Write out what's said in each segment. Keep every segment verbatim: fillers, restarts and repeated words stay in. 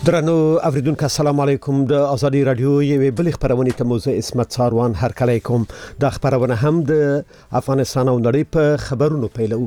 درنو اوریدونکو السلام علیکم د ازادي رادیو یوې بل خبرونه ته موضوع اسمت ساروان هرکلی کوم د خبرونه هم د افغانستان او نړۍ په خبرونو پیلو.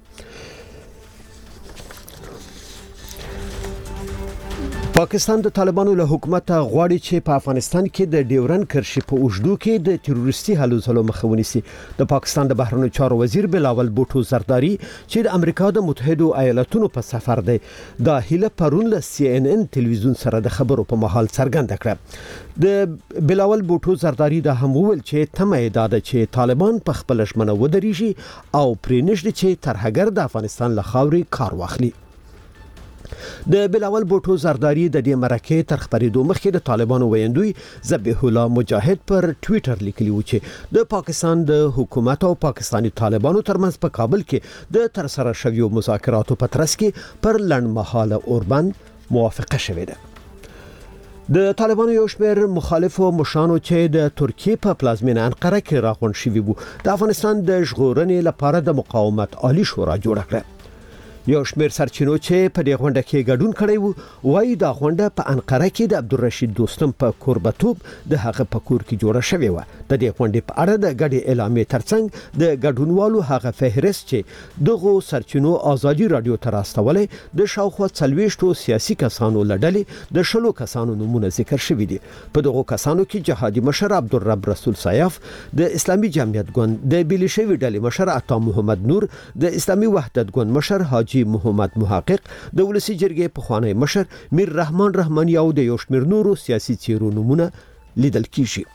پاکستان د طالبانو له حکومت غواړي چې په افغانستان کې د ډیورن کرښې په اوږدو کې د تروریستي هلو ځلو مخه ونیسي. د پاکستان د بهرنیو چارو وزیر بلاول بوټو زرداری چې د امریکا د متحده ایالاتونو په سفر دی د هیله پرون له سی ان ان ټلویزیون سره د خبرو په مهال څرګنده کړه. د بلاول بوټو زرداری د هم ویل چې تمه ده چې طالبان په خپل ژمنه ودرېږي او پرېنږدي چې ترهګر د افغانستان له خاورې کار واخلي. د بلاول بوټو زرداری د دې مرکه تر خبرېدو مخکې د طالبانو ویندوی ذبیح الله مجاهد پر ټوئیټر لیکلی و چې د پاکستان د حکومت او پاکستانی طالبانو ترمنځ په کابل کې د تر سره شویو مذاکراتو په ترڅ کې پر لنډمهاله اوربند موافقه شوې ده. د طالبانو یو شمېر مخالفو مشانو چې د ترکیه په پلازمینه انقره کې راغونډ شوي وو د افغانستان د ژغورنې لپاره د مقاومت عالی شورا جوړ کړه. یو شمېر سرچینو چې په دې غونډه کې ګډون کړی وو وایي دا غونډه په انقره کې د عبدالرشید دوستم په کوربتوب د هغه په کور کې جوړه شوې و. د دې غونډې په اړه د ګډې اعلامیې ترڅنګ د ګډونوالو هغه فهرست چې دغه سرچینو ازادي رادیو ته راستولې د شاوخوا څلوېښتو سیاسي کسانو لړلې د شلو کسانو نومونه ذکر شوي دي. په دغه کسانو کې جهادي مشر عبدالرب رسول سیاف، د اسلامي جمعیت ګوند د بیلشوي ډلې مشر عطا محمد نور، د اسلامي وحدت ګوند مشر حاجی محمد محقق، د ولسی جرګې پخوانی مشر میر رحمان رحماني او د یو شمېر نورو سیاسي څیرو نومونه لیدل کیږي.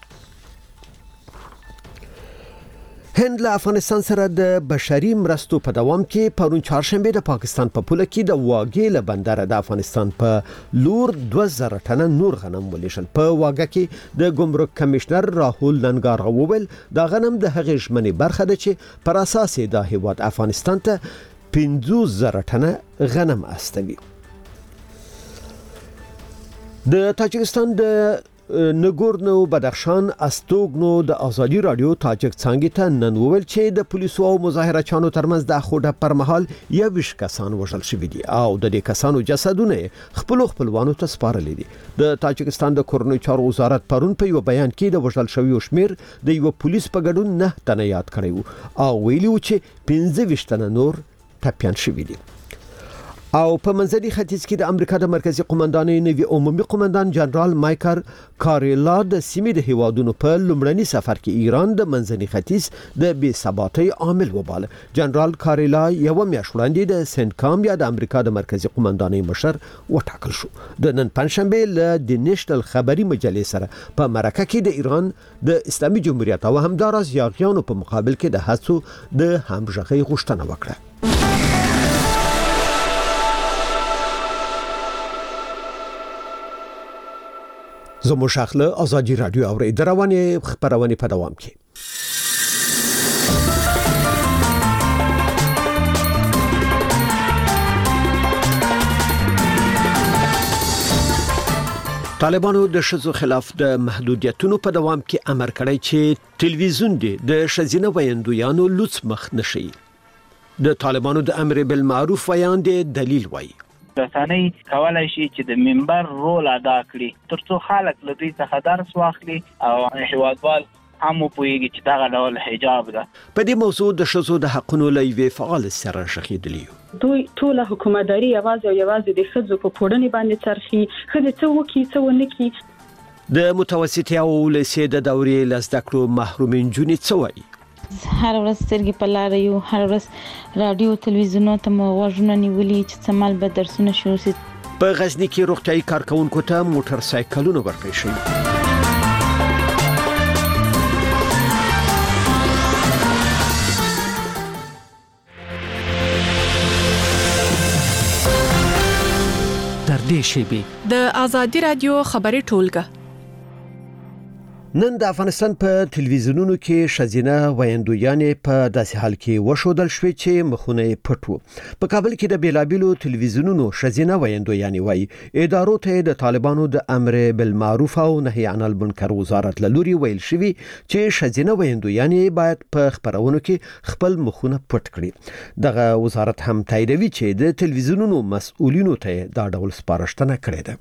هند له افغانستان سره د بشري مرستو په دوام کې پرون چهارشنبه د پاکستان په پوله کې د واګې له بندر د افغانستان په لور دوه زره ټنه نور غنم ولېږل. په واګه کې د ګمرک کمشنر راهول لنګار وویل دا غنم د هغې ژمنې برخه ده چې پر اساس د هیواد افغانستان ته پنځوس زره ټنه غنم استوي. د تاجکستان د نګورنو بدخشان استوګنو د ازادي رادیو تاجک څنګه ته نن وویل چې د پولیسو او مظاهره چانو ترمنځ د خوډه پر مهال یو ویش کسان وژل شوي دي او د دې کسانو جسدونه خپل خپلوانو ته سپارل دي. د تاجکستان د کورنیو چارو وزارت پرون په یو بیان کې د وژل شویو شمیر د یو پولیس په ګډون نه تنه یاد کړی او ویلي و چې پنځه ویشت تنه نور ټپيان شوي دي. او په منځني ختیځ کې د امریکا د مرکزی قومندانۍ نوی عمومي قومندان جنرال مایکل کاریلا د سیمې د هیوادونو په لومړني سفر کې ایران د منځني ختیځ د بې ثباتۍ عامل وباله. جنرال کاریلا یو میاشت وړاندې د سنکام یا د امریکا د مرکزی قومندانۍ مشر وټاکل شو. د نن پنځشنبه له د نېشنل خبري مجلې سره په مرکه کې د ایران د اسلامي جمهوریت او همداراز یاغیانو په مقابل کې د هڅو د همغږۍ غوښتنه وکړه. زمو شاخله ازادي رادیو او روانې خبرونه په دوام کې. طالبانو د شذو خلاف د محدودیتونو په دوام کې امر کړی چې ټلویزیون دی د شذینه ویندویانو لوڅ مخ نشي. د طالبانو د امر بالمعروف ویان دی دلیل وایي رسنۍ کولای شي چې د منبر رول ادا کړي ترڅو خلک له دوی څخه درس واخلي او هیوادوال هم پوهیږي چې دا ډول حجاب ده. په دې موضوع د شذو د حقونو لوی فعال سره شخیدلی دوی ټول حکومتداري یوازې او یوازې د خځو په پوړنې باندې څرخي. خځې څه وکړي څه ونه کړي. د متوسطې او لسې د دورې لزده کړو محرومین جونې څه وایي. هر ورځ سترګې په لار یو، هر ورځ رادیو تلویزیونو ته مو غوږونه نیولي چې څه مال به درسونه شروع شي. په غزني کې روغتیايي کارکونکو ته موټر سایکلونه ورکړل شوي. در دې شیبې د ازادي رادیو خبري ټولګه. نن د افغانستان په ټلویزیونونو کې شذینه ویندویانې په داسې حال کې وشودل شوې چې مخونه پټ وو. په کابل کې د بیلابیلو ټلویزیونونو شذینه ویندویانې وایي ادارو ته د طالبانو د امر بالمعروف او نهي عن المنکر وزارت لوري ویل شوی چې شذینه ویندویانې باید په خبرونو کې خپل مخونه پټ کړي. دغه وزارت هم تاییدوي چې د ټلویزیونونو مسؤلینو ته دا ډول سپارښتنه کړې ده.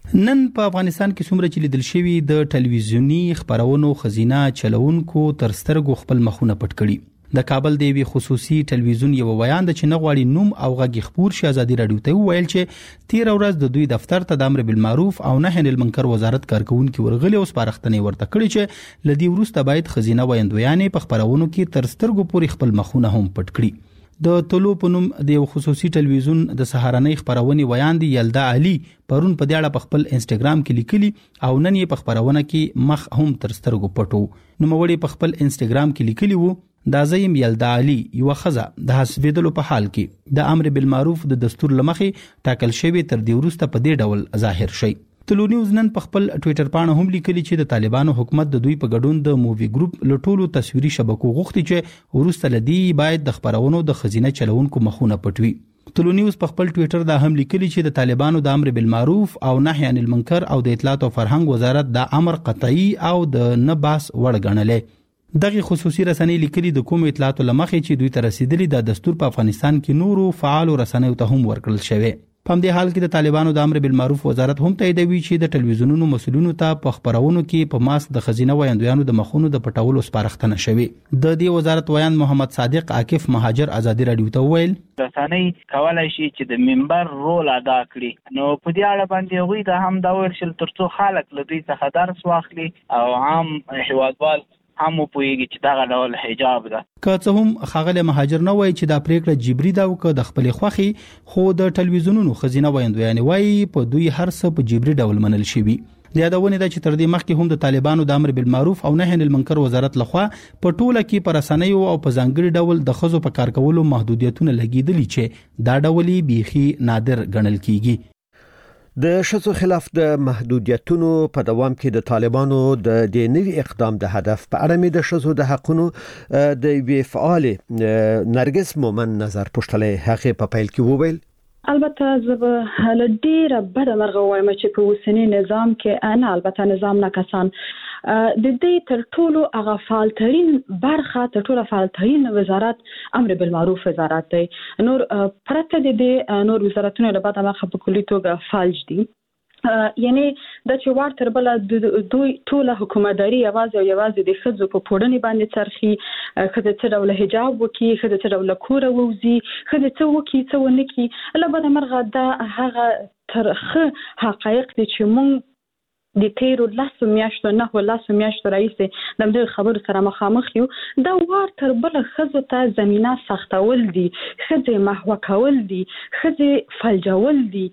نن په افغانستان کې څومره چې لیدل شوی د ټلویزیونی خبرونو خزینه چلونکو تر سترګو خپل مخونه پټ کړي. د کابل د یو خصوصي ټلویزیون یو بیان د چې نغواړي نوم او غږی خبر شي ازادي رادیو ته ویل چې تیر ورځ د دوی دفتر ته د امر بالمعروف او نهي عن المنکر وزارت کارکونکو ورغلي او سپارښتنې ورته کړې چې لدی ورسته باید خزینه ویندویانې په خبرونو کې تر سترګو پورې خپل مخونه هم پټ کړي. د طلوع په نوم د یو خصوصي ټلویزیون د سهارنۍ خبرونه ویاندې یلدا علي پرون په دې اړه په خپل انستګرام کې لیکلي او نن یې په خبرونه کې مخ هم تر سترګو پټو. نو موري په خپل انستګرام کې لیکلي وو دا زیم یلدا علي یو خزه د حسابېدلو په حال کې د امر بالمعروف د دستور لمخې ټاکل شوی تر دې وروسته په دې ډول ظاهر شي. طلوع نیوز نن په خپل ټوئیټر باندې هم لیکلي چې د طالبانو حکومت د دوی په ګډون د مووی ګروپ لټولو تصویري شبکو غوښتي چې ورسته لدی باید د خبرونو د خزینه چلونکو مخونه پټوي. طلوع نیوز په خپل ټوئیټر دا هم لیکلي چې د طالبانو د امر بالمعروف او نهي عن المنکر او د اطلاعات او فرهنګ وزارت د امر قطعي او د نه باس وړ ګڼلې. دغه خصوصي رسنۍ لیکلي د کوم اطلاعات لمخې چې دوی ته رسیدلي د دستور په افغانستان کې نورو فعال رسنیو ته هم ورکړل شوی. په همدې حال کې د طالبانو د امر بالمعروف وزارت هم تاییدوي چې د ټلویزیونونو مسؤلینو ته په خبرونو کې په ماسک د خزینه ویاندویانو د مخونو د پټولو سپارښتنه شوی. د دې وزارت ویاند محمد صادق عاکف مهاجر ازادي رادیو ته ویل رسنۍ کولای شي چې د منبر رول ادا کړي. نو په دې اړه باندې غوي د هم دا ویل شل ترڅو خلک له دوی څخه درس واخلي او عام هیوادوال هم پوهیږي چې دا ډول حجاب ده. که څه هم خاغله مهاجر نه وای چې دا پریکړه جبري ده او که د خپل خوخي خو د ټلویزیونونو خزینه ویندویانې وای په دوی هر څه په جبري ډول منل شوی. د یادونه ده چې تر دې مخکې هم د طالبانو د امر بالمعروف او نهي عن المنکر وزارت لخوا په ټوله کې پر رسنیو او په ځانګړي ډول د خزو په کار کولو محدودیتونه لګیدلي چې دا ډولي بيخي نادر ګڼل کیږي. د شذو خلاف د محدودیتونو په دوام کې د طالبانو د دې نوي اقدام د هدف په اړه مې د شذو د حقونو د وی فعال نرګس مومن نظر پښتلې هغه په پیل کې وویل البته زه هله ډیره بده مرغه وایم چې په اوسنی نظام کې انا البته نظام نه کسان د دې تر ټولو هغه فعالترین برخه تر ټولو فعالترین وزارت امر بالمعروف وزارت دی. نور پرته د دې نور وزارتونو له بعده مخه په کلی توګه فعال دي. یعنی د چې وار تر بل دوی ټول حکومتداري یوازې او یوازې د خځو په پوړنې باندې څرخي. خځه څه ډول حجاب وکي، خځه څه ډول کور ووزي، خځه څه وکي څه ونه کی. له بعده مرغه دا هغه ترخه حقایق دي چې مونږ د تیرو لاسو میاشتو نه و لاسو میاشتو رئیس د دې خبرو سره مخامخ یو. دا وار تر بل خزو ته زمينه سختول دي، خزه محو کول دي، خزه فلجول دي،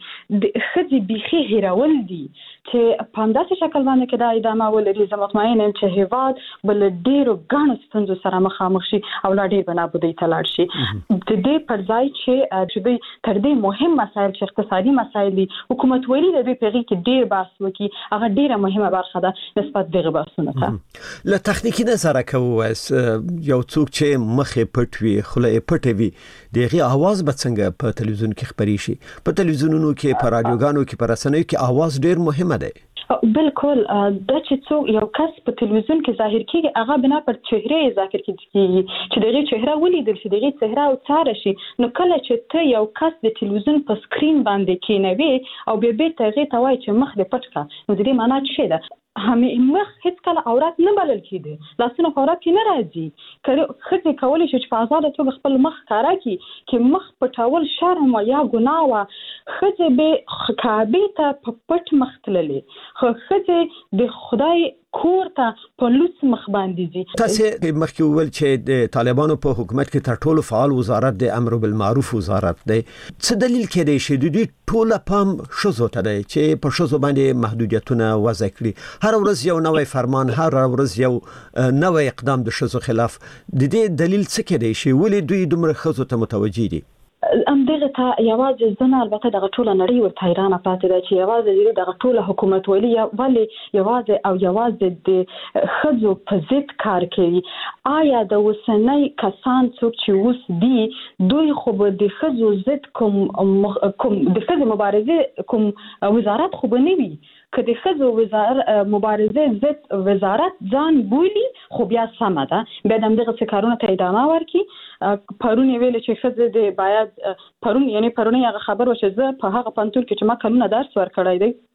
خزه بيخي هیرول دي چې په اندازه شکل باندې کې دا ادامه ولري. زه مطمئن یم چې هیواد بل ډیرو غاڼو ستونزو سره مخامخ شي او لا ډیر بنابودي تلاړ شي. د دې پر ځای چې چې دوی تر دې مهم مسایل چې اقتصادي مسایل دي حکومت ویلي د دې پیغي کې ډیر بحث وکي هغه ډیره مهمه برخه ده نسبت دغه بحثونه ته. له تخنیکی نظر کووس یو څوک چې مخې پټوي خله پټوي دغه आवाज به څنګه په تلویزیون کې خبري شي؟ په تلویزیونونو کې په رادیوګانو کې په رسنیو کې आवाज ډیر مهمه ده. بالکل دا چې څوک یو کس په تلویزیون کې ظاهر کیږي هغه بنا پر چهره ذکر کیږي چې دغه چهره ولیدل شي دغه چهره او څار شي. نو کله چې ته یو کس د تلویزیون په سکرین باندې کینوي او به به ته غي توای چې مخ دې پټ کا نو دې معنی څه ده؟ همې مخ هیڅ کله عورت نه بلل کیږي، لاسونه عورت کې نه راځي. کله خځه کولای شي چې په آزاد توګه خپل مخ کارا کی چې مخ پټول شرم یا ګناه وا. خځه به کعبه ته په پټ مخ تللې، خو خځه د خدای کور ته په لوس مخ باندې دي. تاسو مخکې ویل چې د طالبانو په حکومت کې تر ټولو فعال وزارت د امر بالمعروف وزارت دی. څه دلیل کې دی چې د دې ټوله پام شذو ته دی چې په شذو باندې محدودیتونه وضع کړي؟ هر ورځ یو نوې فرمان، هر ورځ یو نوې اقدام د شذو خلاف. د دې دلیل څه کې دی چې ولې دوی دومره خذو ته متوجي دي؟ ام دغه ته یوازې ځنه البته دغه ټوله نړۍ ورته حیرانه پاتې ده چې یوازې دغه ټوله حکومت ولی ولی یوازې او یوازې د خځو په ضد کار کوي. آیا د وسنۍ کسان څوک چې اوس دي دوی خو د خځو ضد کوم کوم د خځو مبارزه کوم وزارت خو به نه وي؟ که د خځو وزارت مبارزه ضد وزارت ځان بولی خو بیا سمه ده، بیا د دغه کارونه ته ادامه ورکړي. پرون ویل چې خځه د باید پرون یعنی پرون هغه خبر و چې زه په هغه پنځول کې چې ما کلونه درس ورکړای دی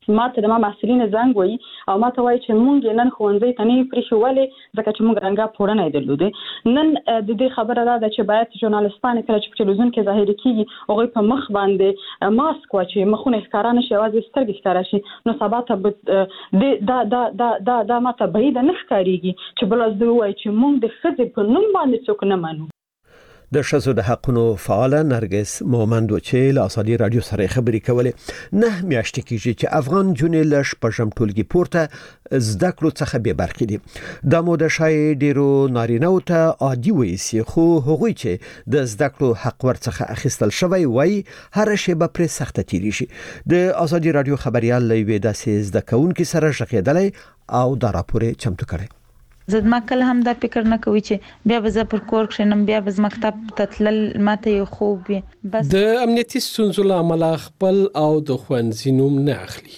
ماته د ما محصلین زنګ وای او ماته وای چې مونږ نن خوندې ته نه پریښولې ځکه چې مونږ رنګه پوره درلوده. نن د دې خبره ده چې باید ژورنالیستان کله چې په تلویزیون کې ظاهر کیږي هغه په مخ باندې ماسک واچي، مخونه ښکارا نشي، اوازې سترګې ښکارا شي، نو سبا ته د دا دا دا دا دا ماته بعید نه ښکاریږي چې بل از دوی وای چې مونږ د ښځې په نوم باندې څوک نه منو. د ښځو د حقونو فعال نرګس مومند چې له ازادي رادیو سره خبرې کولې نه میاشتې کېږي چې افغان جونې له شپږم ټولګي پورته زده کړو څخه بې برخې دي. دا مو د شای ډیرو نارینه‌و ته عادي وایي، خو هغوی چې د زده کړو حق ورڅخه اخیستل شوی وای هر شی به پرې سخته تیری شي. د ازادي رادیو خبريال لوي داسې زده کوونکي سره ژغېدلې او دا راپور چمتو کړي. زد ما کله هم دا فکر نه کوي چې بیا به زه پر کور کښینم، بیا به زه مکتب ته تلل ماته یو خوب وي. بس د امنیتي ستونزو له امله خپل او د ښوونځي نوم نه اخلي.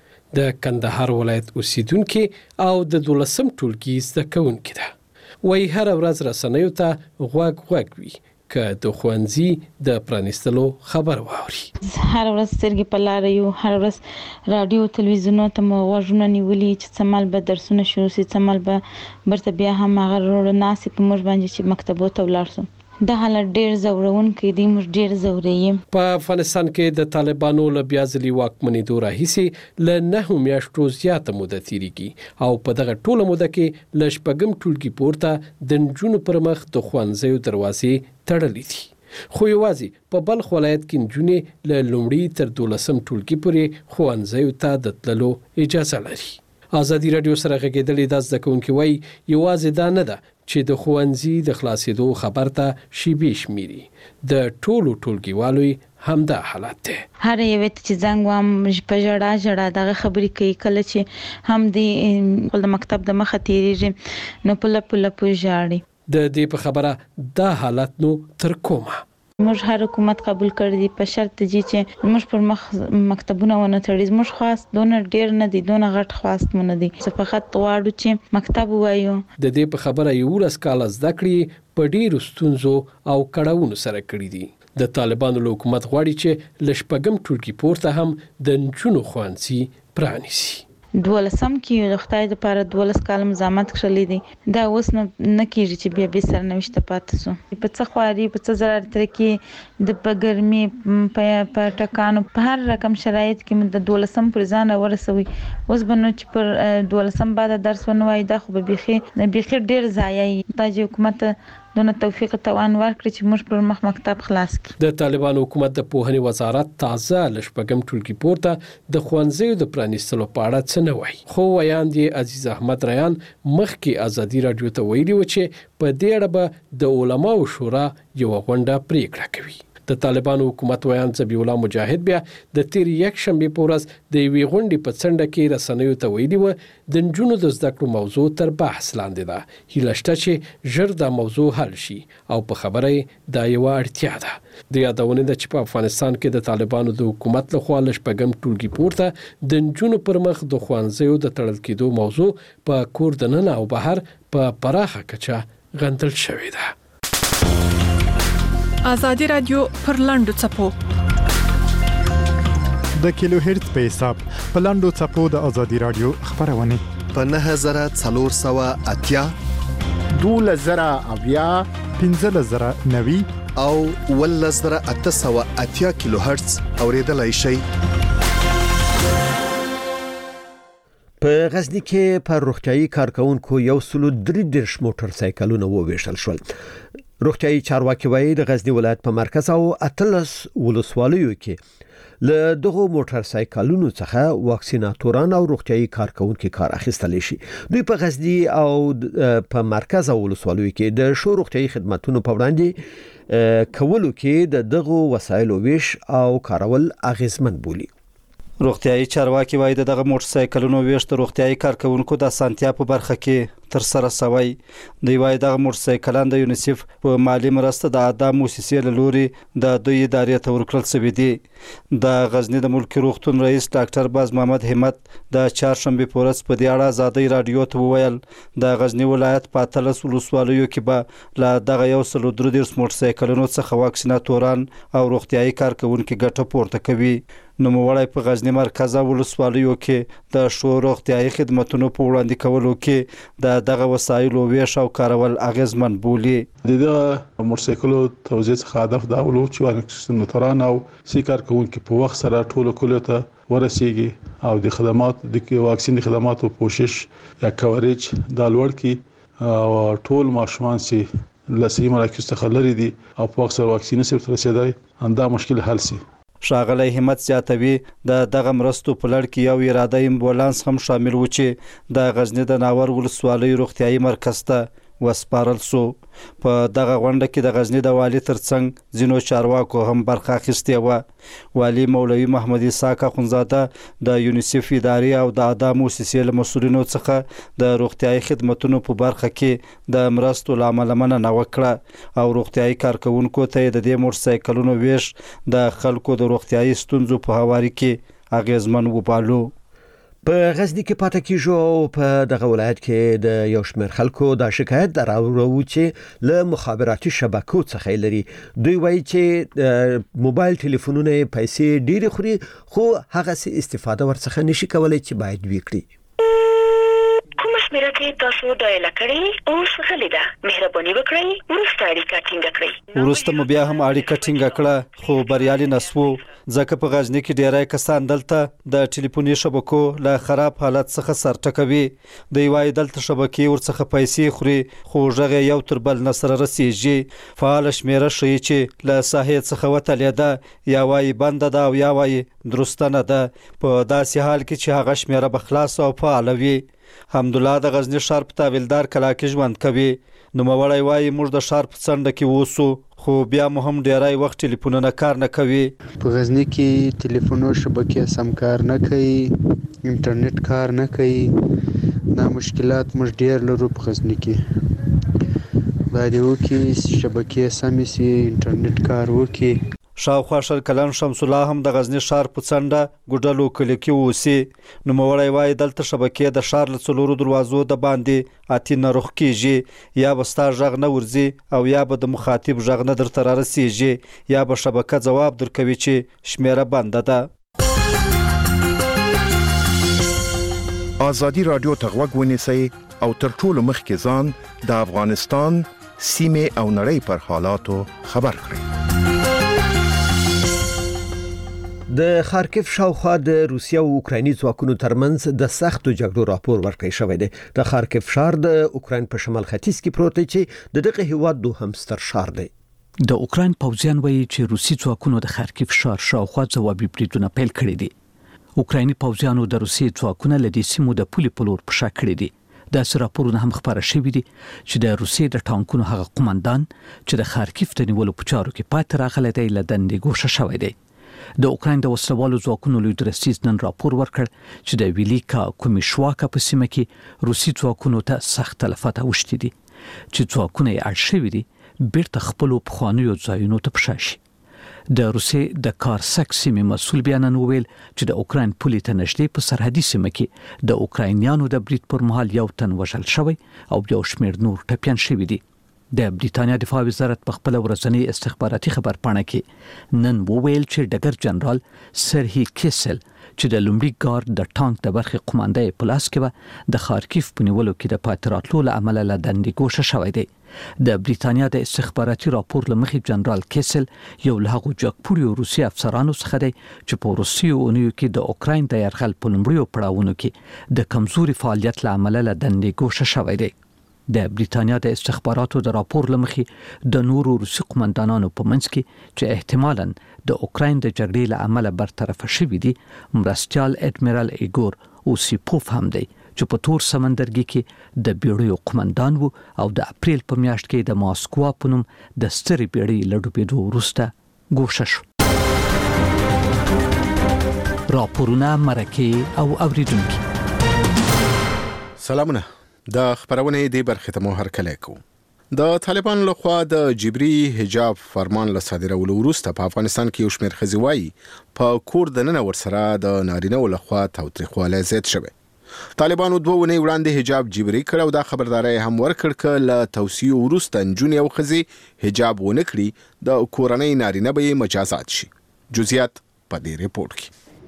د کندهار ولایت اوسیدونکي او د دولسم ټولګي زده کوونکي ده. وایي هره ورځ رسنیو ته غوږ غوږ وي که د ښوونځي د پرانیستلو خبر واوري. هر ورځ سترګې په لاره یو، هر ورځ رادیو تلویزیونو ته مو غوږونه نیولي چې څه مال به درسونه شروع شي، څه مال به برته بیا هم هغه وروڼه ناستې په موږ باندې چې مکتبو ته ولاړ شو. دا حالت ډیر زورونکی دی، موږ ډیر زورې. په افغانستان کې د طالبانو له بیا ځلي واکمنېدو راهیسې له نهو میاشتو زیاته موده تیریږي او په دغه ټوله موده کې له شپږم ټولګي پورته د نجونو پر مخ د ښوونځیو دروازې تړلې دي. خو یوازې په بلخ ولایت کې نجونې له لومړي تر دولسم ټولګي پورې ښوونځیو ته د تللو اجازه لري. ازادي رادیو سره غږېدلې دا زده کوونکي وایي یوازې دا نه ده چې د ښوونځي د خلاصېدو خبر ته شیبې شمیري، د ټولو ټولګیوالو همدا حالت دی. هر یو چې زنګ وام په ژړا ژړا دغه خبرې کوي، کله چې هم د خپل مکتب د مخه تیریږي نو په لپو لپو ژاړي. د دې په خبره دا حالت نو تر کومه موږ هر حکومت قبول کړی دی په شرط چې موږ پر مخ مکتبونه ونه تړي. موږ خواست دونه ډیر نه دي، دونه غټ خواست مونږ نه دي، څه فقط غواړو چې مکتب وایو. د دې په خبره یو لاس کال زده کړې په ډیرو ستونزو او کړهونو سره کړی دي. د طالبانو له حکومت غواړي چې له شپږم ټولګي پورته هم د نجونو ښوونځي پرانیسي. دولسم کې د خدای د پاره دولس کال مزامت کړلې دي، دا اوس نه نه کیږي چې بیا به سرنوشت پاتې سو. په څه خواري په څه zarar تر کې د پګرمي په په ټکانو په هر رقم شرایط کې د دولسم پر ځان ورسوي. اوس بنو چې پر دولسم بعد درس ونوای دا خو به بيخي بيخي ډیر ضایع د حکومت دونه توفیق توان ورکړي چې موږ پر مخ مکتب خلاص کړي. د طالبانو حکومت د پوهنې وزارت تازه لشپږم ټولګي پورته د ښوونځیو د پرانیستلو په اړه څه نه وایي، خو ویاند یې عزیز احمد ریان مخکې ازادي رادیو ته ویلي و چې په دې اړه به د علماو شورا یو غونډه پریکړه کوي. د طالبانو حکومت ویان ذبیح الله مجاهد بیا د تیر یک شنبه په ورځ د یوې غونډې په څنډه کې رسنیو ته ویلي و د نجونو د زده کړو موضوع تر بحث لاندې ده. هیله شته چې ژر دا موضوع حل شي او په خبره دا یو اړتیا ده. د یادونه ده چې په افغانستان کې د طالبانو د حکومت لخوا له شپږم ټولګي پورته د نجونو پر مخ د ښوونځیو د تړل کېدو موضوع په کور دننه او بهر په پراخه کچه غندل شوې ده. ازادي رادیو پر لاندو چپو د کیلو هرتز په حساب په لاندو چپو د ازادي رادیو خبرونه په نه زره څلور سوه اتیا دوله زره اویا پنځه زره نوي او ول زره اته سوه اتیا کیلو هرتز اوریدلای شي. په غزنی کې پر روغتيایي کارکونکو یو سلو درې دیرش موټر سایکلونه وویشل شول. روغتيایي چارواکي وایي د غزنی ولایت په مرکز او اتلس ولسوالیو کې له دغه موټر سایکلونو څخه واکسیناتوران او روغتيایي کارکونکو کار اخیستل شي. دوی په غزنی او په مرکز او ولسوالیو کې د شو روغتيایي خدماتو په وړاندې کولو کې د دغه وسایلو ویش او کارول اغیزمن بولي. روغتيایي چارواکي وایي دغه موټر سایکلونو ویش د روغتيایي کارکونکو د سانتیا په برخه کې تر سره سوی. دوی وایي دغه موټر سایکلان د یونیسف په مالی مرسته د ادم موسسې له لوري د دوی ادارې ته ورکړل شوی دی. د غزنی د ملکی روغتون رئیس ډاکټر باز محمد همت د چهارشنبه په ورځ په دې اړه ازادي رادیو ته وویل د غزنی ولایت په اتلس ولسوالیو کې به له دغه یو سلو درې دیرش موټر سایکلونو څخه واکسیناتوران او روغتيایي کارکونکو ګټه پورته کوي. نوموړی په غزنی مرکز ولسوالیو کې د شو روغتیايي خدماتو په وړاندې کولو کې د دغه وسایلو ویش او کارول اغیزمن بولي. د موټرسایکلو توزیع څخه هدف دا ولو چې موټران او سیکار کوونکي په وخت سره ټولو کلیو ته ورسیږي او د خدمات د واکسین خدماتو کوشش یا کوریج د لوړ کی او ټول ماشومان سي لسی مراکز څخه لري دي او په وخت سره واکسین سره رسیدای انده مشکل حل سي. ښاغلی همت زیاتوي د دغه مرستو په لړ کې یو اراده امبولانس هم شامل و چې د غزنی د ناور ولسوالۍ روغتیايي مرکز ته وسپارل سو. په دغه غونډه کې د غزنی د والی ترڅنګ ځینو چارواکو هم برخه اخیستې وه. والی مولوي محمد اسحاق اخونزاده د یونیسف ادارې او د اعضا موسسې له مسؤلینو څخه د روغتیايي خدماتو په برخه کې د مرستو له امله مننه وکړه او روغتیايي کارکونکو ته د دې موټرسایکلونو ویش د خلکو د روغتیايي ستونزو په هواري کې اغیزمن وبالو. په غزنی کې پاتې کیږو او په دغه ولایت کې د یو شمېر خلکو د شکایت دراوړو چې له مخابراتي شبکو څخه لري. دوی وایي چې موبایل ټلیفونونه پیسې ډېری خوري خو هغه سي استفاده ورڅخه نشي کولای چې باید وکړي. شمیره کې تاسو ډایل کړئ اوس غلې ده مهرباني وکړئ ورسته اړیکه ټینګه کړئ. ورسته مو بیا هم اړیکه ټینګه کړه خو بریالي نسو ځکه په غزنی کې ډیری کسان دلته د ټلیفوني شبکو له خراب حالت څخه سر ټکوي. دوی وايي دلته شبکې ورڅخه پیسې خوري خو ژغه یو تر بل نسر رسیږي. فعال شمیره شي چې له ساحې څخه وتلې ده یا وايي بند ده او یا وايي درسته نه ده. په داسې حال کې چې هغه شمیره بخلاص او فعال وي. حمدالله د غزنی ښار په تاویلدار کلا کې ژوند کوي. نوموړی وايي موږ د ښار په څنډه کې اوسو خو بیا مو هم ډیری وخت ټلیفونونه کار نه کوي. په غزنی کې ټلیفونو شبکې سم کار نه کوي، انټرنیټ کار نه کوي. دا مشکلات موږ ډیر لرو په غزنی کې. باید وکړي شبکې سمې سي، انټرنیټ کار وکړي. شاوخوا شل کلن شمس الله هم د غزنی ښار په څنډه ګډلو کلی کې اوسي. نوموړی وايي دلته شبکې د ښار له څلورو دروازو د باندې اتي نه رخ کیږي. یا به ستا غږ نه ورځي او یا به د مخاطب غږ نه درته رارسیږي یا به شبکه ځواب درکوي چې شمیره بنده ده. ازادي رادیو ته غوږ ونیسئ او تر ټولو مخکې ځان د افغانستان سیمې او نړۍ پر حالاتو خبر کړئ. د خارکیف شاوخوا د روسیې او اوکرایني ځواکونو ترمنځ د سختو جګړو راپور ورکړی شوی دی. د خارکیف ښار د اوکراین په شمال ختیځ کې پروت دی چې د دغه هیواد دوهم ستر ښار دی. د اوکراین پوځیان وایي چې روسي ځواکونو د خارکیف ښار شاوخوا ځوابي بریدونه پیل کړي دي. اوکرایني پوځیانو د روسي ځواکونو له دې سیمو د پولې په لور پښه کړې دي. داسې راپورونه هم خبره شوي دي چې د روسیې د ټانکونو هغه قومندان چې د خارکیف د نیولو په چارو کې پاتې راغلی دی له دندې ګوښه شوی دی. د اوکراین د وسلوالو ځواکونو لوی درستیز نن راپور ورکړ چې د ویلیکا کومیشواکا په سیمه کې روسي ځواکونو ته سخت تلفات اوښتي دي چې ځواکونه یې اړ شوي دي بیرته خپلو پخوانیو ځایونو ته پښه شي. د روسیې د کارسک سیمې مسؤل بیا نن وویل چې د اوکراین پولې ته نږدې په سرحدي سیمه کې د اوکراینیانو د برید پر مهال یو تن وژل شوی او یو شمېر نور ټپیان شوي دي. د بریټانیا دفاع وزارت په خپل ورځنی استخباراتي خبرپاڼه کې نن وویل چې ډګر جنرال سرهی کیسل چې د لومړي ګارد د ټانک د برخې قوماندې په لاس کې و د خارکیف په نیولو کې د پاتې راتلو له امله له دندې ګوښه شوی دی. د بریټانیا د استخباراتي راپور له مخې جنرال کیسل یو له هغو جګپوړیو روسي افسرانو څخه دی چې په روسیې اونیو کې د اوکراین د یرغل په لومړیو پړاوونو کې د کمزوري فعالیت له امله له دندې ګوښه شوی دی. د بریټانیا د استخباراتو د راپور له مخې د نورو روسي قومندانانو په منځ کې چې احتمالاً د اوکراین د جګړې له امله برطرف شوي دي مرستیال اډمیرال ایګور اوسیپوف هم دی چې په تور سمندرګي کې د بیړیو قومندان وو او د اپریل په میاشت کې د ماسکوا په نوم د سترې بیړۍ له ډوبېدو وروسته ګوښه شو. راپورونه مرکه او اوریدونکي سلامونه. د خبرونه دی برخه ته مو هرکلی کو. د طالبان لخوا د جبري حجاب فرمان له صادرولو وروسته په افغانستان کې یو شمېر ښځې وایي په کور دننه ورسره د نارینه لخوا تاوتریخوالی زیات شوی. طالبانو دوه ونې وړاندې حجاب جبري کړ او دا خبرداری هم ورکړ چې له توصیو وروسته نجونې او ښځې حجاب ونه کړي د کورنۍ نارینه به مجازات شي. جزئیات په دې ریپورت کې.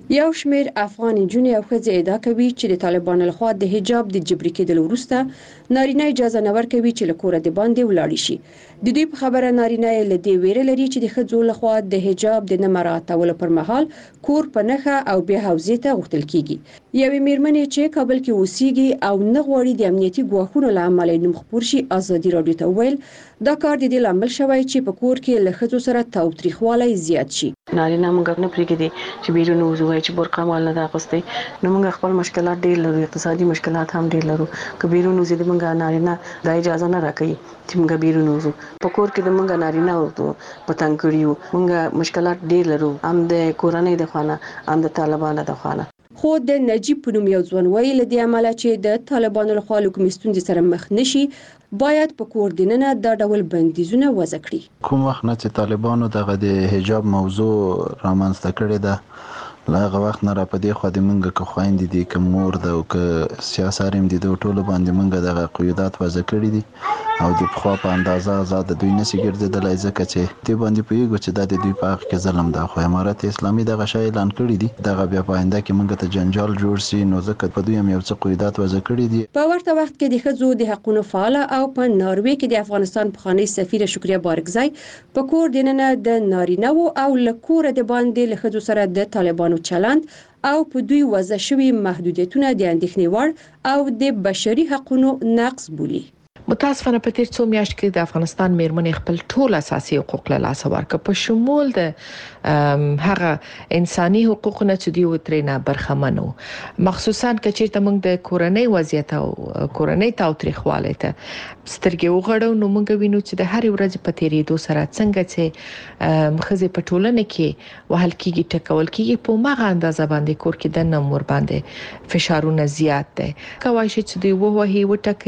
یو شمېر افغان نجونې او ښځې ادعا کوي چې د طالبانو لخوا د حجاب د جبري کېدلو وروسته نارینه اجازه نه ورکوي چې له کوره د باندې ولاړ شي. د دوی په خبره نارینه له دې ویره لري چې د ښځو لخوا د حجاب د نه مراعاتولو پر مهال کور په نښه او بیا حوزې ته غوښتل کیږي. یوې میرمنې چې کابل کې اوسېږي او نه غواړي د امنیتي ګواښونو له امله نوم خپور شي ازادي راډیو ته وویل دا کار د دې لامل شوی چې په کور کې له ښځو سره تاوتریخوالی زیات شي. نارینه موږ نه پریږدي چې بیرون وځي چې برقه مال نه اغوستي، نو موږ خپل مشکلات ډیر لرو، اقتصادي مشکلات هم ډیر لرو. که بیرون وځي د موږ نارینه د اجازه نه راکړي چې موږ بیرون وځو. په کور کې د موږ نارینه ورته پتنګ کړیو، موږ مشکلات ډیر لرو، هم د کورنۍ د خوانه هم د طالبانو د خوانه. خو د نجیب په نوم یو ځوان ویل د دې عمله چې د طالبانو لخوا له کومې ستونزې سره مخ نشي باید په کور دننه دا ډول بندیزونه وضع کړي. کوم وخت نه چې طالبانو دغه د حجاب موضوع رامنځته کړې ده لا هغه وخت نه را پدې خو د منګه که خويندې دي که مور ده او که سیاساریم دي د ټولو باندې منګه دغه قیودات وضع کړي دي او د خو په اندازه آزاد دوی نشي ګرځیدلای ځکه چې دې باندې پیګو چې د دوی په حق کې ظلم ده. خو امارات اسلامي دغه شی اعلان کړی دي دغه بیا په آینده کې منګه ته جنجال جوړ شي، نو ځکه په دوی هم یو څه قیودات وضع کړی دي. په ورته وخت کې د ښځو د حقوقو فعال او په ناروې کې د افغانستان پخوانی سفیر شکریا بارګزای په کور دننه د نارینه او لکور د باندې له ښځو سره د طالبانو چلند او په دوی وضع شوی محدودیتونه د اندېښنې وړ او د بشري حقوقو نقض بولي. متاسفانه په تیر څو میاشتو کې د افغانستان میرمنې خپل ټول اساسي حقوق له لاسه ورکړ، په شمول د هغه انساني حقوقونه چې دوی وترینه برخمن وو، مخصوصا که چیرته موږ د کورنۍ وضعیت او کورنۍ تاوتریخوالی ته سترګې وغړو نو موږ وینو چې د هر ورځ په تیریدو سره څنګه چې ښځې په ټولنه کې وهل کیږي، ټکول کیږي، په ماغه اندازه باندې کور کې د نمور باندې فشارونه زیات دي. کوي چې دوی ووهي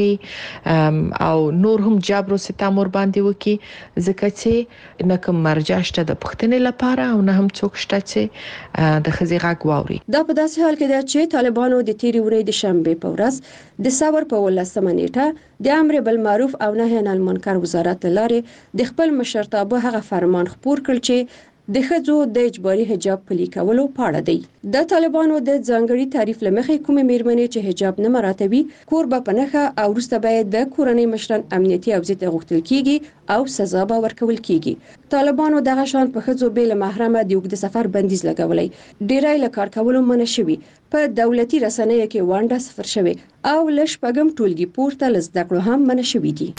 وټکي او نور هم جبر او ستم ور باندې وکي ځکه چې نه کوم مرجع شته د پښتنې لپاره او نه هم څوک شته چې د خزي غږ واوري. دا په داسې حال کې ده چې طالبانو د تیری ورځې د شنبه په ورځ د صبر په ولسمه نیټه د امر بالمعروف او نهي عن المنکر وزارت لارې د خپل مشرتابه هغه فرمان خپور کړ چې د ښځو د اجباري حجاب پلي کولو په اړه دی. د طالبانو د ځانګړي تعریف لمخې کومې میرمنې چې حجاب نه مراعاتوي کور به په نښه او وروسته به د کورنۍ مشران امنیتي حوزې ته غوښتل کیږي او سزا به ورکول کیږي. طالبانو دغه شان په ښځو بې له محرمه د اوږده سفر بندیز لګولی، ډیری له کار کولو منع شوي، په دولتي رسنیو کې وانډه صفر شوي او له شپږم ټولګي پورته له زده کړو هم منع شوي دي.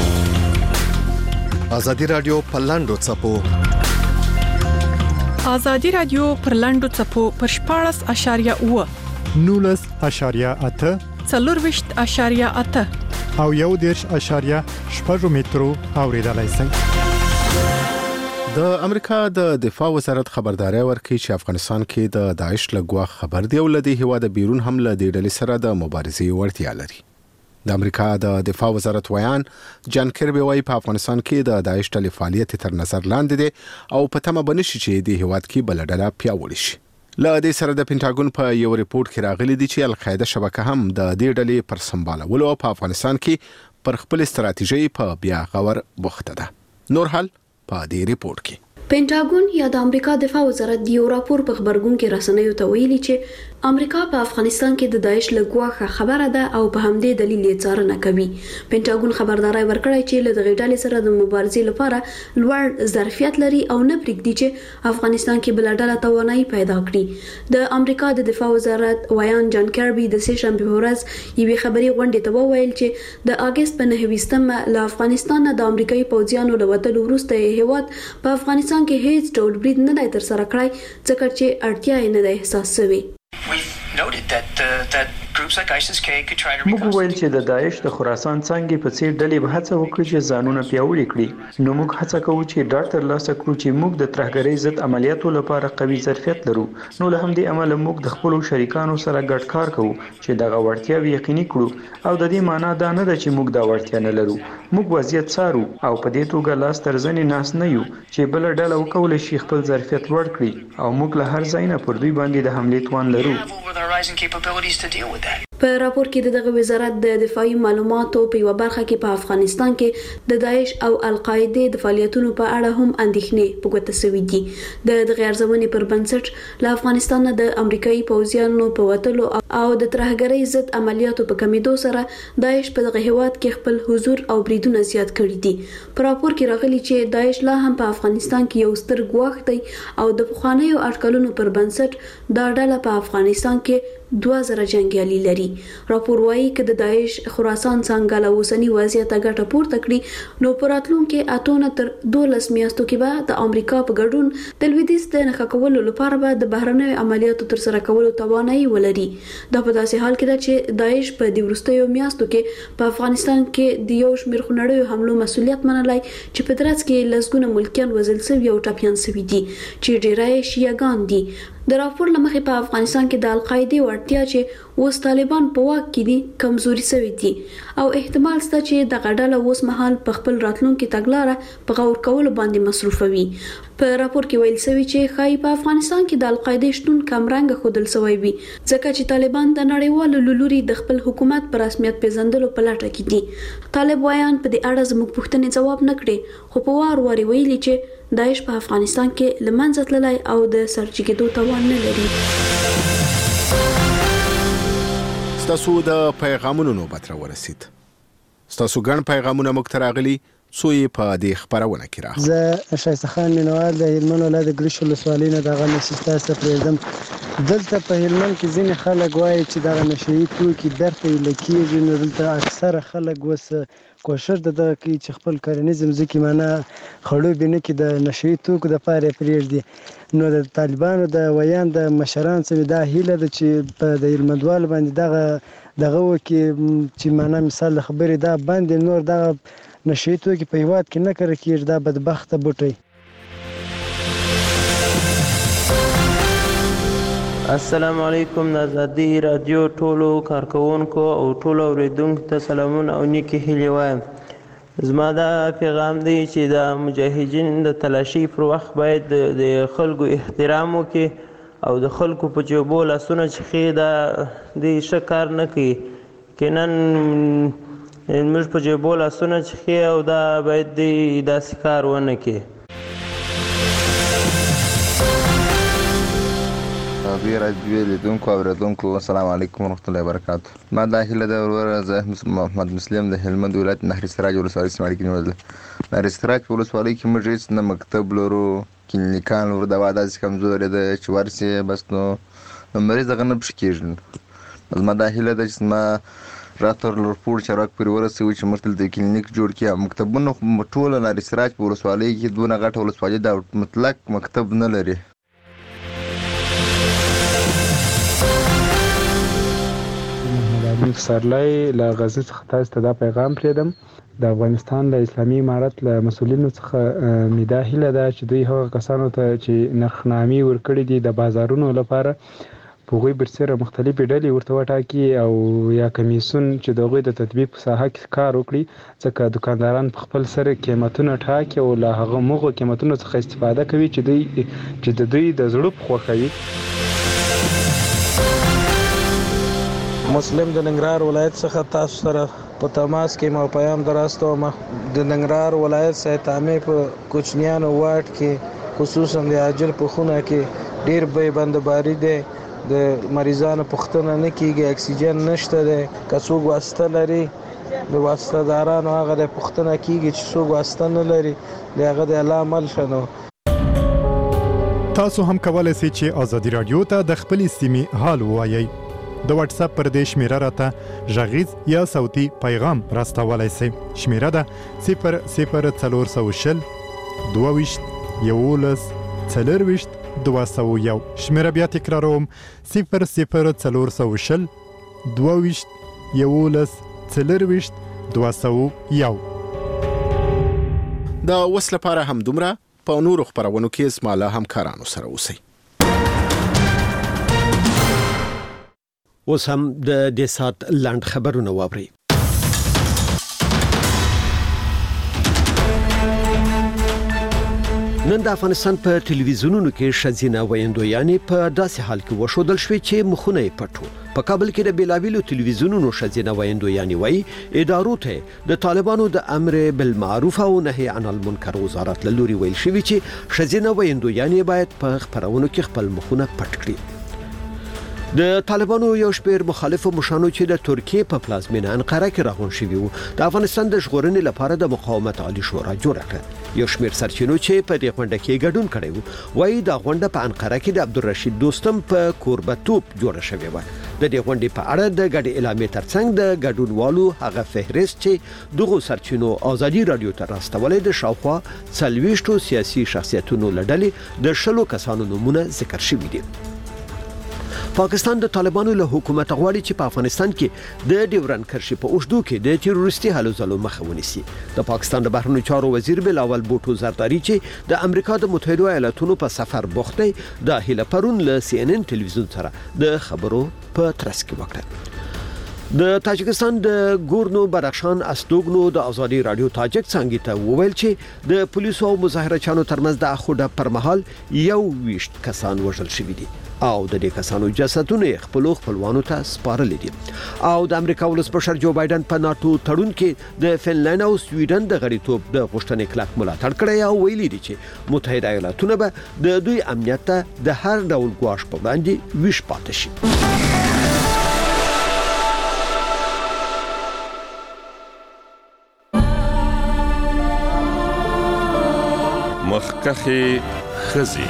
ازادي رادیو په لاندو څپو ازادي رادیو پر لاندو څپو پر شپاړس اشاریه اوه نولس اشاریه اته څلورویشت اشاریه اته او یو دیرش اشاریه شپږ مترو اوریدلای شئ. د امریکا د دفاع وزارت خبرداري ورکړي چې افغانستان کې د داعش لګوا خبر دی او لدی هوا د بیرون حمله د ډلې سره د مبارزې وړتیا لري. د امریکا د دفاع وزارت ویان جان کربي وايي په افغانستان کې د داعش ډلې فعالیت تر نظر لاندې دي او په تمه بنشي چې د هواد کې بلډله پیاوړي شي. له دې سره د پینټاګون په یو ریپورت کې راغلي دي چې القاعده شبکه هم د دې ډلې پر سمبالولو په افغانستان کې پر خپل استراتیژي په بیا غور بوخته ده. نور حال په دې ریپورت کې پینټاګون یا د امریکا دفاع وزارت د یو راپور په خبرګون کې رسنیو ته ویلي چې امریکا په افغانستان کې د داعش لګوا خبره ده او په همدې دلیل یې څارنه کوي. پینټاګون خبرداري ورکړی چې له دغه ډلې سره د مبارزې لپاره لوړ ظرفیت لري او نه پرېږدي چې افغانستان کې بل ډله توانایي پیدا کړي. د امریکا د دفاع وزارت ویان جان کربي د سه شنبه په ورځ یوې خبري غونډې ته وویل چې د اگست په نهه ویشتمه له افغانستان د امریکایي پوځیانو له وتلو وروسته هیواد په افغانستان کې هیڅ ډول برید نه دی تر سره کړی ځکه چې اړتیا یې نه ده احساس شوې. موږ ویل چې د داعش د خراسان څنګه په څیر ډلې به هڅه وکړي چې ځانونه پیاوړي کړي، نو موږ هڅه کوو چې ډاډ ترلاسه کړو چې موږ د ترهګرۍ ضد عملیاتو لپاره قوي ظرفیت لرو. نو له همدې امله موږ د خپلو شریکانو سره ګډ کار کوو چې دغه وړتیاوې یقیني کړو او د دې معنی دا نه ده چې موږ دا وړتیا نه لرو. موږ وضعیت څارو او په دې توګه لاس تر زنې ناس نه یو چې بل ډله وکولای شي خپل ظرفیت لوړ کړي او موږ له هر ځای نه پر دوی باندې د حملې توان لرو. په راپور کې دغه وزارت د دفاعي معلوماتو په یو برخه کې په افغانستان کې د داعش او القاعده د فعالیتونو په اړه هم اندېښنې پوښتنه شوې دي. د دغه ارزونې پر بنسټ له افغانستان د امریکایي پوځیانو په وټلو او د ترهګرۍ ضد عملیاتو په کمیدو سره داعش په دغه هیواد کې خپل حضور او بریدونه زیات کړي دي. په راپور کې راغلي چې داعش لا هم په افغانستان کې یو ستر ګواښ دی او د پخوانیو اټکلونو پر بنسټ دا ډله په افغانستان کې دوه زره جنگیالي لري. راپور وايي چې د داعش خراسان څنګه له اوسنی وضعیت ګټه پورته کړي نو په راتلونکي اتونه تر دولس میاشتو کې به د امریکا په ګډون د لویدیځ د نښه کولو لپاره به د بهرنیو عملیاتو تر سره کولو توانایي ولري. دا په داسې حال کې ده چې داعش په دې وروستیو میاشتو کې په افغانستان کې د یو شمېر خونړیو حملو مسؤلیت منلای چې په درس کې لسګونه ملکیان وژل شوي او ټپیان شوي دي چې ډیری شیعاګان دي. د راپور لمخې په افغانستان کې د القاعده وړتیا چې اوس طالبان په واک کې دي کمزوري شوی دي او احتمال شته چې د غډاله اوس مهال په خپل راتلونکي تګلارې په غور کولو باندې مصروفوي. په راپور کې ویل شوی چې خای په افغانستان کې د القاعده شتون کمرنګ خودل شوی وي ځکه چې طالبان د نړیوالو لوري د خپل حکومت پر رسمیت پیژندلو په لټه کې دي. طالب وایان په دې اړه زموږ پوښتنې جواب نه کړي خو په وار وار ویلي چې داعش په افغانستان کې لمنځه تللی او د سرچکېدو توان نه لري. ستاسو د پیغامونو نوبت را ورسید. ستاسو ګڼ پیغامونه موږ ته راغلي څو یې په دې خپرونه کې راغلي. زه شایسته خان مینوال د هلمند ولایت د ګرشو ولسوالۍ نه دغه میسج تاسو ته پرېږدم. دلته په هلمند کې ځینې خلک وایي چې دغه نشهیي توکي درته ویل کېږي نو دلته اکثره خلک اوس کوشش د دغه کوي چې خپل کرنیز ځمکې معنا خړوبې نه کړي د نشهیي توکو دپاره یې پرېږدي. نو د طالبانو د ویان د مشران څخه دا هیله ده چې په د هلمندوال باندې دغه دغه وکړي چې معنا مثال د خبرې دا باندې نور دغه نشهیي توکي په هېواد کې نه کرل کېږي دا بدبخته بوټی. السلام علیکم د ازادي رادیو ټولو کارکونکو او ټولو اوریدونکو ته سلامونه او نیکې هیلې وایم. زما دا پیغام دی چې د مجاهدین د تلاشي پر وخت باید د خلکو احترام وکړي او د خلکو په جیبو لاسونه چخي دا د ښه کار نه کوي. کینن موږ په جیبو لاسونه چخي او دا باید داسې کار ونه کړي. بیا راډیو لیدونکو او اوریدونکو السلام علیکم ورحمۃ اللہ وبرکاتہ. ما دا هیله ده وروره زه محمد مسلم د هلمند ولایت نهر سراج ولسوالۍ سیمه کې نیولې. نهر سراج په ولسوالۍ کې موږ هېڅ نه مکتب لرو کلینیکان لرو دوا داسې کمزورې ده چې ورسې بس نو نو مریض هغه نه پشي کېږي. زما دا هیله ده چې زما راتر لورپور چراک پورې ورسوي چې موږ دلته کلینیک جوړ کړي. مکتبونه ټوله نهر سراج په ولسوالۍ کې دونه غټه ولسوالۍ دا مطلق مکتب نه لري. پسرلی له غزې څخه تاسو ته دا پیغام پرېږدم. د افغانستان د اسلامي امارت له مسؤلینو څخه مې دا هیله ده چې دوی هغه کسانو ته چې نرخنامې ورکړي دي د بازارونو لپاره په هغوی برسېره مختلفې ډلې ورته وټاکي او یا کمیسیون چې د هغوی د تطبیق په ساحه کې کار وکړي ځکه دوکانداران په خپل سره قیمتونه ټاکي او له هغه مغو قیمتونو څخه استفاده کوي چې دوی چې د دوی د زړه په خوښه وي. مسلم د ننګرهار ولایت څخه تاسو سره په تماس کې ما پیام دراستوم. د ننګرهار ولایت سایتامې په کوچنیانو واټ کې خصوصا د عاجل په خونه کې ډیر به بندباری دی. د مریضانو پوښتنه نه کیږي، اکسیجن نشته دی. که څوک واسطه لري د واسطه دارانو هغه د پوښتنه کیږي چې څوک واسطه نه لري د هغه د الله عمل شنو. تاسو هم کولای شئ چې ازادي رادیو ته د خپل سیمې حال ووایئ. د واتس اپ پر دې شمیره راته غږیز یا صوتي پیغام راستولای شئ. شمیره ده صفر صفر څلور سوه شل دوه ویشت یولس څلرویشت دوه سوه یو. شمیره بیا تکراروم صفر صفر څلور سوه شل دوه ویشت یولس څلرویشت دوه سوه یو. د اوس لپاره هم دومره. په نورو خپرونو کې زما له همکارانو سره اوسئ. اوس هم د دې سات لاند خبرونه واوري. نن د افغانستان په ټلویزیونونو کې ښځینه ویندویانې په داسې حال کې وښودل شوې چې مخونه یې پټ وو. په کابل کې د بیلابیلو ټلویزیونونو ښځینه ویندویانې وایي ادارو ته د طالبانو د امر بالمعروف او نهي عن المنکر وزارت له لوري ویل شوی چې ښځینه ویندویانې باید په خپرونو کې خپل مخونه پټ کړي. د طالبانو یو شمېر مخالفو مشرانو چې د ترکیې په پلازمینه انقره کې راغون شوي وو د افغانستان د ژغورنې لپاره د مقاومت عالی شورا جوړه کړه. یو شمېر سرچینو چې په دې غونډه کې ګډون کړی وو وایي دا غونډه په انقره کې د عبدالرشید دوستم په کوربتوب جوړه شوې وه. د دې غونډې په اړه د ګډې اعلامیې ترڅنګ د ګډونوالو هغه فهرست چې دغو سرچینو ازادي رادیو ته راستولې د شاوخوا څلوېښتو سیاسي شخصیتونو له ډلې د شلو کسانو نومونه ذکر شوي دي. پاکستان د طالبانو له حکومت غواړي چې په افغانستان کې د ډیورن کرښې په اوږدو کې د تروریستي هلو ځلو مخه ونیسي. د پاکستان د بهرنیو چارو وزیر بلاول بوټو زرداری چې د امریکا د متحده ایالاتونو په سفر بوخت دی د هیله پرون له سی ان ان ټلویزیون سره د خبرو په ترڅ کې وکړه. د تاجکستان د ګورنو بدخشان استوګنو د ازادي رادیو تاجک څنګه ته وویل چې د پولیسو او مظاهرچیانو ترمنځ د اخوډه پر مهال یو ویشت کسان وژل شوي دي او د دې کسانو جسدونه خپل خپلوانو ته سپارل دي. او د امریکا ولسمشر جو بایدن په ناتو تړون کې د فنلند او سویډن د غړیتوب د غوښتنې کلک ملاتړ کړی او ویلي دي چې متحده ایالاتونه به د دوی امنیت ته د هر ډول ګواښ په وړاندې ویش پاتې شي. مخکخي خزي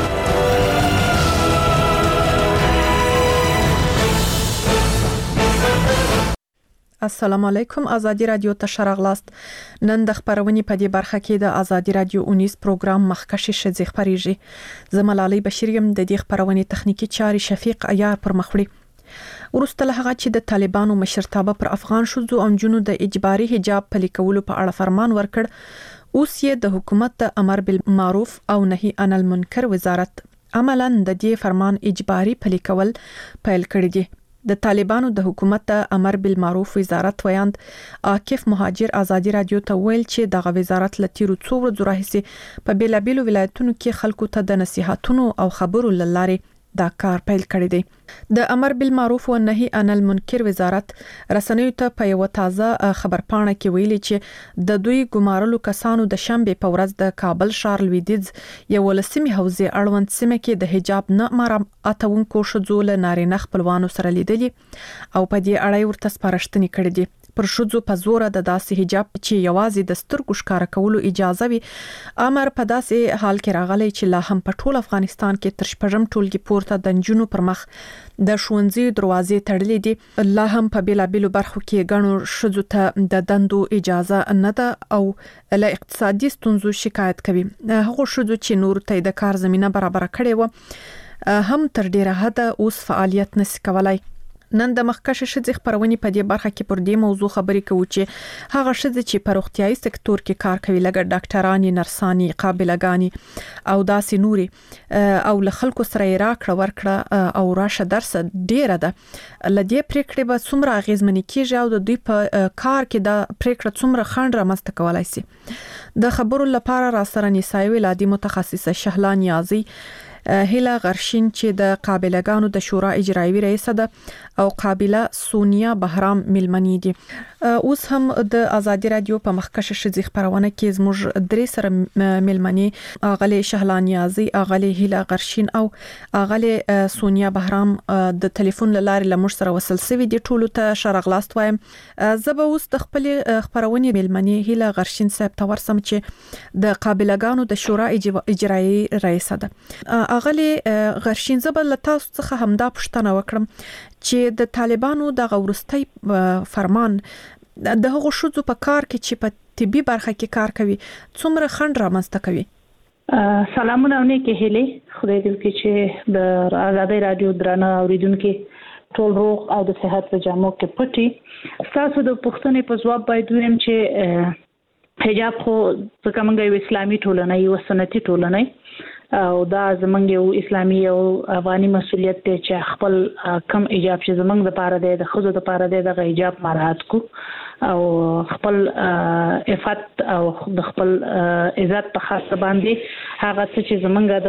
السلام علیکم. ازادي رادیو ته شرغلاست. نن د خبرونې په دې برخه کې د ازادي رادیو اونیس پروګرام مخکشي شذې خبريږي. زملالي بشریم د دې خبرونې تخنیکی چاري شفیق عیار پر مخوړي. ورسته له هغه چې د طالبانو مشرتابه پر افغان شوزو او جنونو د اجباري حجاب پلي کولو په اړه فرمان ورکړ، اوس یې د حکومت د امر بالمعروف او نهي عن المنکر وزارت عملاً د دې فرمان اجباري پلي کول پیل کړی دی. د طالبانو د حکومت امر بالمعروف وزارت ویاند عاکف مهاجر ازادي رادیو ته ویل چې دغه وزارت لتیرو څو ورځې راهیسې په بیلابیلو ولایتونو کې خلکو ته د نصيحتونو او خبرو لاره دا کار پیل کړی دی. د امر بالمعروف او نهي عن المنکر وزارت رسنیو ته په یو تازه خبرپاڼه کې ویلي چې د دوی ګمارلو کسانو د شنبه په ورځ د کابل ښار لویدیځ یو لسمي حوزه اړوند سیمه کې د حجاب نه مراعاتونکو شذو له نارینه خپلوانو سره لیدلي او په دې اړه ورته سپارښتنې کړې دي. پر شذو په زور د داسې حجاب چې یوازې د سترګو ښکار کولو اجازه وي امر په داسې حال کې راغلی چې لا هم په ټول افغانستان کې تر شپږم ټولګي پورته د نجونو پر مخ د ښوونځي دروازې تړلې دي. لا هم په بیلابیلو برخو کې غنو شذو ته د دندو اجازه نه ده او له اقتصادي ستونزو شکایت کوي. هغه شذو چې نور ته د کار زمينه برابر کړي و هم تر ډیره حد اوس فعالیت نشي کولای. نن د مخکشه شذې خبرونې په دې برخه کې پر دې موضوع خبرې کوو چې هغه شذې چې په روغتيایي سکتور کې کار کوي لکه ډاکټرانی، نرسانی، قابلګانی او داسې نوري او له خلکو سره راکړه ورکړه او راشه درس ډیره ده. لدې پریکړې به څومره اغیزمنې کیږي او د دوی په کار کې د پریکړه څومره خنډ رامنځته کولای شي. د خبرو لپاره را سره نسایي ولادي متخصصه شهلا نیازي، هیله غرشین چې د قابلګانو د شورا اجرایي رئیس ده او قابله سونیا بهرام ملمنی دي. اوس هم د ازادي رادیو په مخکشه شذې خبرونه کې زموږ درې سره ملمنی اغلی شهلا نیازي، اغلی هیله غرشین او اغلی سونیا بهرام د ټلیفون لاره لمر سره وصل سوي دي. ټولو ته شرغلاست وایم. زبه اوس د خپل خبرونه ملمنی هیله غرشین صاحب ته ورسم چې د قابلګانو د شورا اجرایي رئیس ده. اغلی غرشین زبه له تاسو څخه همدا پوښتنه وکړم چې د طالبانو د غورستۍ فرمان د هغو شذو په کار کې چې په طبي برخه کې کار کوي څومره خنډ رامنځته کوي؟ سلامونه او نیکه هیلې. خدای دې وکړي چې د ازادي رادیو درنه اوریدونکو ټول روغ او د صحت په جامو کې پټي. تاسو د پوښتنې په ځواب باید ویم چې حجاب خو څنګه موږ یو اسلامي ټولنه یو سنتي ټولنه او دا زمونږ یو اسلامي او افغاني مسولیت دی چې خپل کم ایجاب چې زمونږ د پاره دی د ښځو د پاره دی دغه ایجاب مراعات کو او خپل عفت او د خپل عزت په خاطر باندې هغه څه چې زمونږ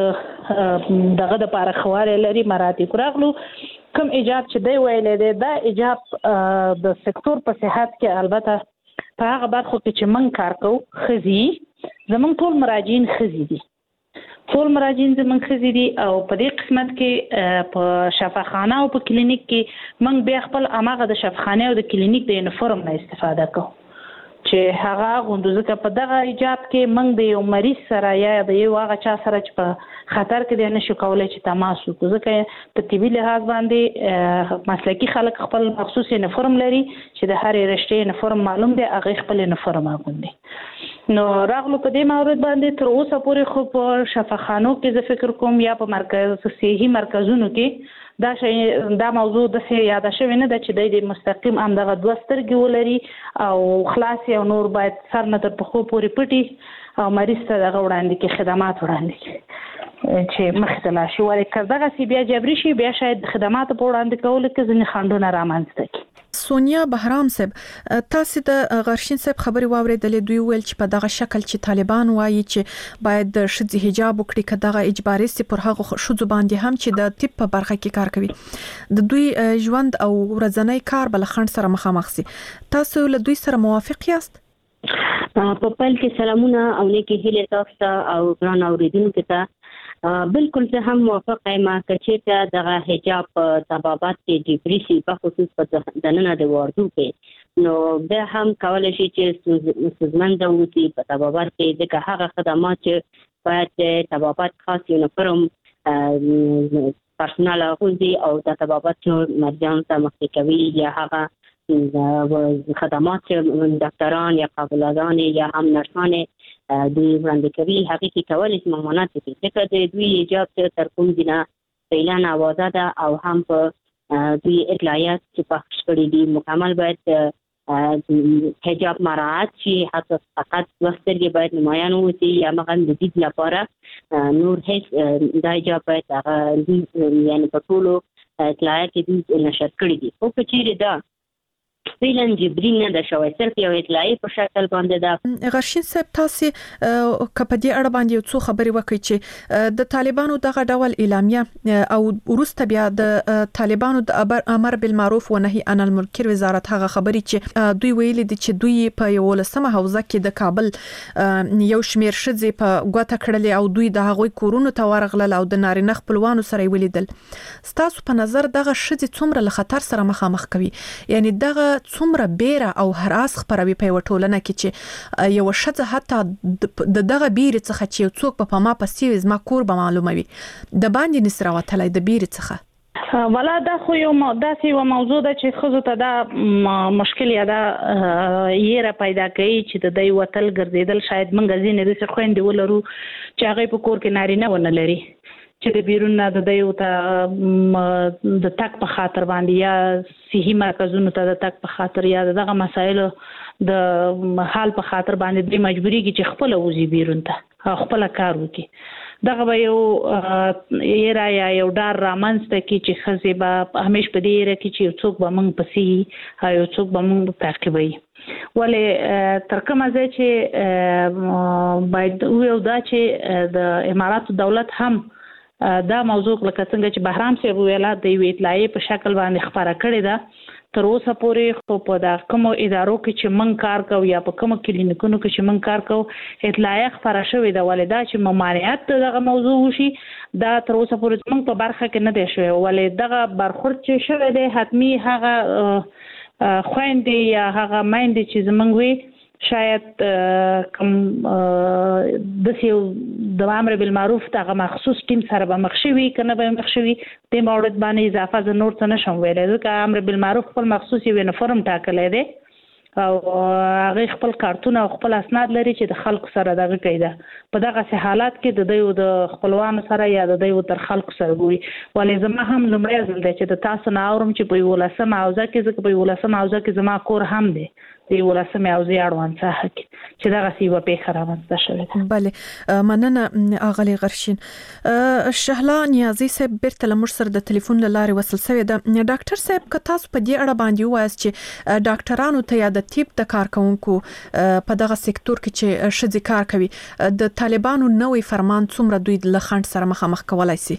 د دغه د پاره خواله لري مراعات کوراغلو کم ایجاب چې دی ویلې دی دا ایجاب د سکتور په صحت کې البته په هغه برخو کې چې من کار کوو خزي زمونږ ټول مراجعین خزي دي ټول مراجعین زمونږ خزي دي او په دې قسمت کې په شفاخانه او په کلینیک کې موږ بیا خپل اماغه د شفاخانه او د کلینیک د یونیفورم نه استفاده کوو چې هغه غوندو ځکه په دغه ایجاب کې موږ د یو مریض سره یا د یو هغه چا سره چې په خطر کې دی نشو کولای چې تماس وکړو ځکه په طبي لحاظ باندې مسلکي خلک خپل مخصوص یونیفورم لري چې د هرې رشتې یونیفورم معلوم دی هغه خپل یونیفورم اغوندي نو راغلو په دې مورد باندې تر اوسه پورې خو په شفاخانو کې زه فکر کوم یا په مرکز صحي مرکزونو کې دا شی دا موضوع د سي یاد شوی نه د چې د مستقیم هم دغه دوه سترګې ولري او خلاص او نور باید سر نه تر پخو پورې پټي او مریض ته دغه وړاندې کې خدمات وړاندې کړي چې مخ ته لا شي ولې کړه دغه سی بیا جبري شي بیا شاید خدمات په وړاندې کول کې ځنې خندونه رامنځته کی سونیا بهرام صاحب تاسو د غرشین صاحب خبري واوریدلې دوی ویل چې په دغه شکل چې طالبان وایي چې باید د شذ حجاب وکړي کداغه اجباري سي پر هغه شذ باندې هم چې د طب په برخه کې کار کوي د دوی ژوند او ورځنی کار بل خند سره مخامخ سي تاسو له دوی سره موافق یاست په پل کې سلامونه او نیکی هیله تاسو ته او ګران اوریدونکو ته بالکل زه هم موافق یم چې دغه حجاب طبابات کې جبري سي په خصوص په دننه د واردو کې نو به هم کولای شي چې سوزمند اوسي په طبابات کې دغه هغه خدمات چې باید طبابات خاص یونیفورم پرسونال غوندي او د طبابات مرجان ته مخکې کوي یا هغه خدمات ډاکټران یا قابلادان یا هم نرسان دوی وړاندې کوي هغه کې کولای شي ممانعت دي ځکه د دوی ایجاب تر کوم دینه اعلان اوازه ده او هم په دوی اطلاعات چې پخش کړي دي مکمل باید حجاب مراعات شي حتی فقط وسترګې باید نمایان وي یا مغان د دې لپاره نور هیڅ د حجاب باید هغه یعنی په ټولو اطلاعات دي نشر کړي دي او په چیرې ده فعلا جبري نه د شوی صرف یو اطلاعي په شکل باندې دا غرشین صاحب تاسو کپدي اړه باندې یو څو خبرې وکړي چې د طالبانو دغه ډول اعلامیه او ورسته بیا د طالبانو د امر بالمعروف و نهي عن المنکر وزارت هغه خبرې چې دوی ویلي دي چې دوی په یو لسمه حوزه کې د کابل یو شمیر شذې په ګوته کړل او دوی د هغوی کورونو ته ورغلل او د نارینه خپلوانو سره ولیدل ستاسو په نظر دغه شذې څومره له خطر سره مخامخ کوي یعنی دغه څومره بیره او هراس خبروي په وټولنه کې چې یو شته حتی د دغه بیره څخه چې څوک په ما پسې زما کور به معلوموي د باندې نسره وتلای د بیره څخه ولا دا خو یو داسې یو موضوع ده چې ښځو ته دا مشکل یا دا یې پیدا کوي چې د دوی وتل ګرځېدل شاید موږ ځینې داسې خویندې ولرو چې هغې په کور کې نارینه ونه لري چې د بیرون نه د دیو ته د تک په خاطر باندې یا صحي مرکزونو ته د تک په خاطر یا دغه مسایل د حال په خاطر باندې د مجبوري کې چې خپل وزي بیرون ته خپل کار وکړي دغه به یو ایرا یا یو ډار رامنځته کی چې خزي به همیش په دې ایرا کې چې څوک به موږ پسې یو څوک به موږ تعقیبوي ولې تر کومه ځای چې باید یو دا چې د اماراتو دولت هم دا موضوع لکه څنګه چې بهرام صاحب ویلا د یو اطلاعي په شکل باندې خبره کړې ده تر اوسه پورې خو په دا کوم ادارو کې چې من کار کوو یا په کوم کلینیکونو کې چې من کار کوو اطلاعي خبره شوې ده ولې دا چې ممانعت دغه موضوع وشي دا تر اوسه پورې موږ په برخه کې نه دی شوی ولې دغه برخورد چې شوی دی حتمی هغه خويندې یا هغه مایندې چې زمونږ وي شاید کوم د سیو د امر بالمعروف دغه مخصوص ټیم سره به مخشوي کنه به مخشوي د مورد باندې اضافه ز نور څه نشم ویلای ځکه امر بالمعروف خپل مخصوص یو یونیفورم ټاکلې دی او هغه خپل کارتونه او خپل اسناد لري چې د خلکو سره دغه کوي. په دغه حالات کې د دوی د خپلوانو سره یا د دوی تر خلکو سره ګوري. ولې زما هم لمړی ځل دی چې د تاسو نه اورم چې په ولسمه حوزه کې ځکه په ولسمه حوزه کې زما کور هم دی د ولسمه حوزه اړوند څه چې دغه سیمه په خرابه شوه. بله مننه اغلی غرشین. شهلا نیازی صاحب بیرته لمر سره د ټلیفون لاره وصل شوی ده. ډاکټر صاحب که تاسو په دې اړه باندې وایي چې ډاکټرانو ته یا د طب د کارکونکو په دغه سکتور کې چې شذ کار کوي د طالبانو نوې فرمان څومره دوی له خند سره مخامخ کولای شي؟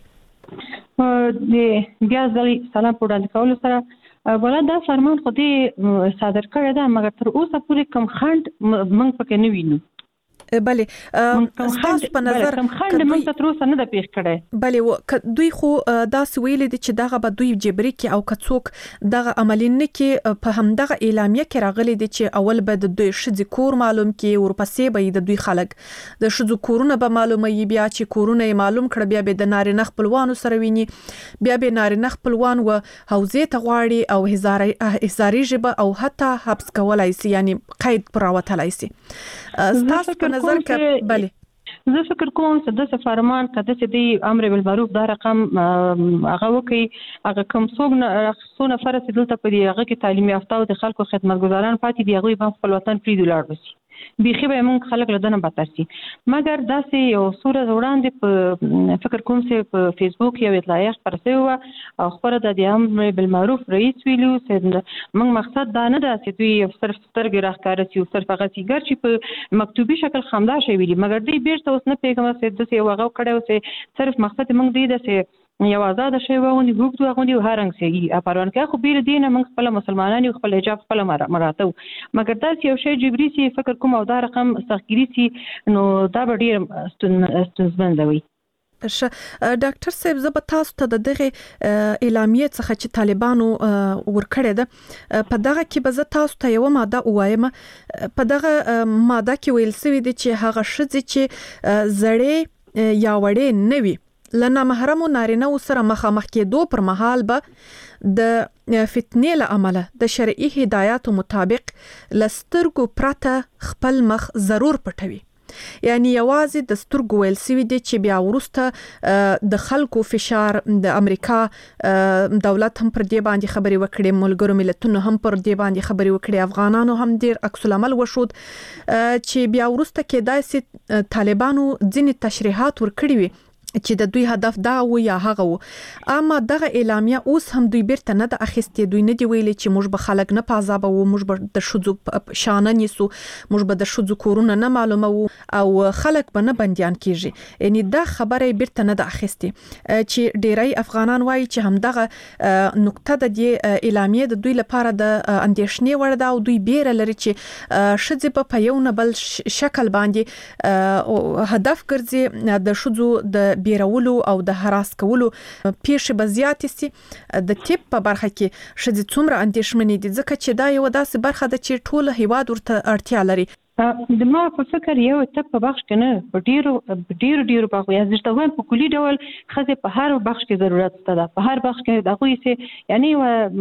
د بیا ځل سلام په وړاندې کولو سره ولا دا فرمان خو دې صادر کړی ده مګر تر اوسه پورې کوم خند موږ پکې نه وینو. بله تاسو په نظر کوم خند موږ ته تر اوسه نه د پیښ کړی. بله دوی خو داسې ویلي دي چې دغه به دوی جبري کې او که څوک دغه عملي نه کې په همدغه اعلامیه کې راغلي دي چې اول به د دوی ښځې کور معلوم کې ورپسې به د دوی خلک د ښځو کورونه به معلوموي، بیا چې کورونه یې معلوم کړه بیا به د نارینه خپلوانو سره ویني، بیا به نارینه خپلوان و حوزې ته غواړي او هزاري ژبه او حتی حبس کولای شي یعنی قید پر راوتلای شي. تاسو په نظر کې بله زه فکر کوم چې د فرمان کده چې د امر بالمعروف دا رقم هغه وکي هغه کوم څوک نه څونه فرص دلته په دې هغه کې تعلیم یافته او د خلکو خدمتګزاران پاتې دی هغه په خپل وطن پریدو لاړ وسی بيخي به موږ خلک لدنه بتر سي. مګر داسې یو صورت وړاندې په فکر کوم چې په فیسبوک یو اطلاعیه خبره شوی و او خبره د امر بالمعروف رئیس ویلو چې موږ مقصد دا نه ده چې دوی صرف سترګې راښکاره شي او صرف هغه سیګر چې په مکتوبي شکل خامدا شي ویلي مګر دوی بیرته اوس نه پیغام چې د یو هغه کړه چې صرف مقصد موږ دی د یو آزاد شوی وغوندي وګړو وغوندي هرنګ سي اپرون کې خو بیر دینه موږ خپل مسلمانانو خپل حجاب خپل مراتب مګر دا یو شی جبري سي فکر کوم او دا رقم سختګری سي نو دا به ډیر ستونزمندوي. ډاکټر صاحب زه به تاسو ته د دغه اعلامیه څخه چې طالبانو ورکړی ده په دغه کې به زه تاسو ته یو ماده وایم. په دغه ماده کې ویل شوی دی چې هغه ښځې چې زړې یا وړې نه وي لنه محرمو نارینه سره مخامخ کېدو پر مهال به د فتنې له امله د شرعي هدایاتو مطابق لسترګو پرته خپل مخ ضرور پټوي. یعنی یوازې د سترګو ویل سوي دي چې بیا ورسته د خلکو فشار د امریکا دولت هم پر دې باندې خبري وکړي، ملګرو ملتونو هم پر دې باندې خبري وکړي، افغانانو هم ډیر عکس العمل وشود چې بیا ورسته کېدای سي طالبانو ځینې تشریحات ورکړي وي چې د دوی هدف دا و یا هغه و. اما دغه اعلامیه اوس هم دوی بیرته نه د اخیستې، دوی نه دی ویلي چې موږ به خلک نه پازابه و، موږ به د ښځو شانه نیسو، موږ به د ښځو کورونه نه معلومو او خلک به نه بندیان کیږي. یعنی دا خبره بیرته نه د اخیستې چې ډیری افغانان وایي چې همدغه نقطه د دې اعلامیه د دوی لپاره د اندیشنې وړ ده او دوی بیره لري چې ښځې په یو نه بل شکل باندې هدف ګرځي د ښځو د بیرولو او د هراس کولو پیښې به زیاتې سي. د طب په برخه کې ښځې څومره اندېښمنې دي ځکه چې دا یو داسې برخه ده چې ټول هیواد ورته اړتیا لري. د ما په فکر یو طب په بخش کې نه په ډیرو ډیرو ډیرو په یا زړه وایم په کلی ډول ښځې په هر بخش کې ضرورت شته ده، په هر بخش کې دغه یې یعنی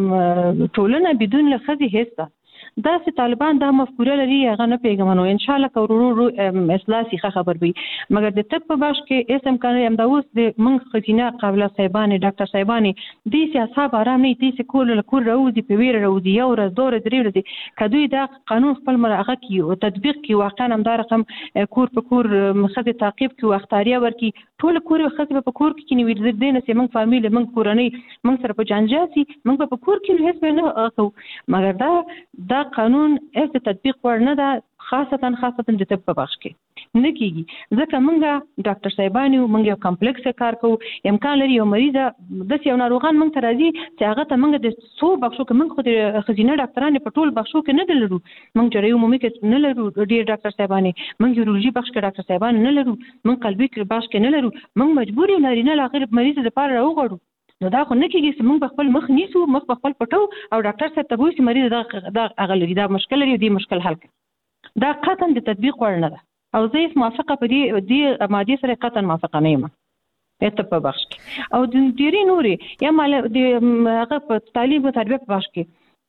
ټولنه بدون له ښځې هیڅ دا سي طالبان دا مفکوره لري هغه نه پیغامونو ان شاء الله کورورو اصلاح سي خبر وي مګر د طب په باش کې اسم کانه هم دا اوس د منځ خزینه قابل صاحبانه ډاکټر صاحبانه د سیاست آرام نه دي چې کول له کور راوځي په ویره راوځي یو ورځ دوه ورځې ورځې کدوې دا قانون خپل مرغه کی او تطبیق کی واقعا هم دا رقم کور په کور مخه تعقیب کی واختاریا ورکی ټول کور خزه په کور کې نیول د دینه چې موږ فامیل موږ کورنۍ موږ سره په جانجاسي موږ په کور کې هیڅ نه اخو مګر دا دا قانون اس تطبیق ورنه ده خاصتا خاصتا د طب په بخش کې نه کیږي ځکه موږ ډاکټر صاحبانی موږ یو کمپلیکس کار کوو امکان لري یو مریض د یو ناروغان موږ ترازی چې هغه ته موږ د څو بخشو کې موږ خو د خزینه ډاکټرانو په ټول بخشو کې نه لرو موږ جری عمومي کې نه لرو ډیر ډاکټر صاحبانی موږ یورولوژي بخش کې ډاکټر صاحبان نه لرو موږ قلبي بخش کې نه لرو موږ مجبور یو نارینه لاغر مریض د پاره راوغړو نو دا خو نه کېږي چې موږ په خپل مخ نیسو مخ په خپل پټو او ډاکټر صاحب ته وایي چې مریض دا دا اغلري دا مشکل لري دی مشکل حل کړي دا قطعا د تطبیق وړ نه ده او زه موافقه په دې دې ماده سره قطعا موافقه نه یم ته په بخش کې او د ډیری نوري یا مال د هغه په تعلیم او تربیه په بخش کې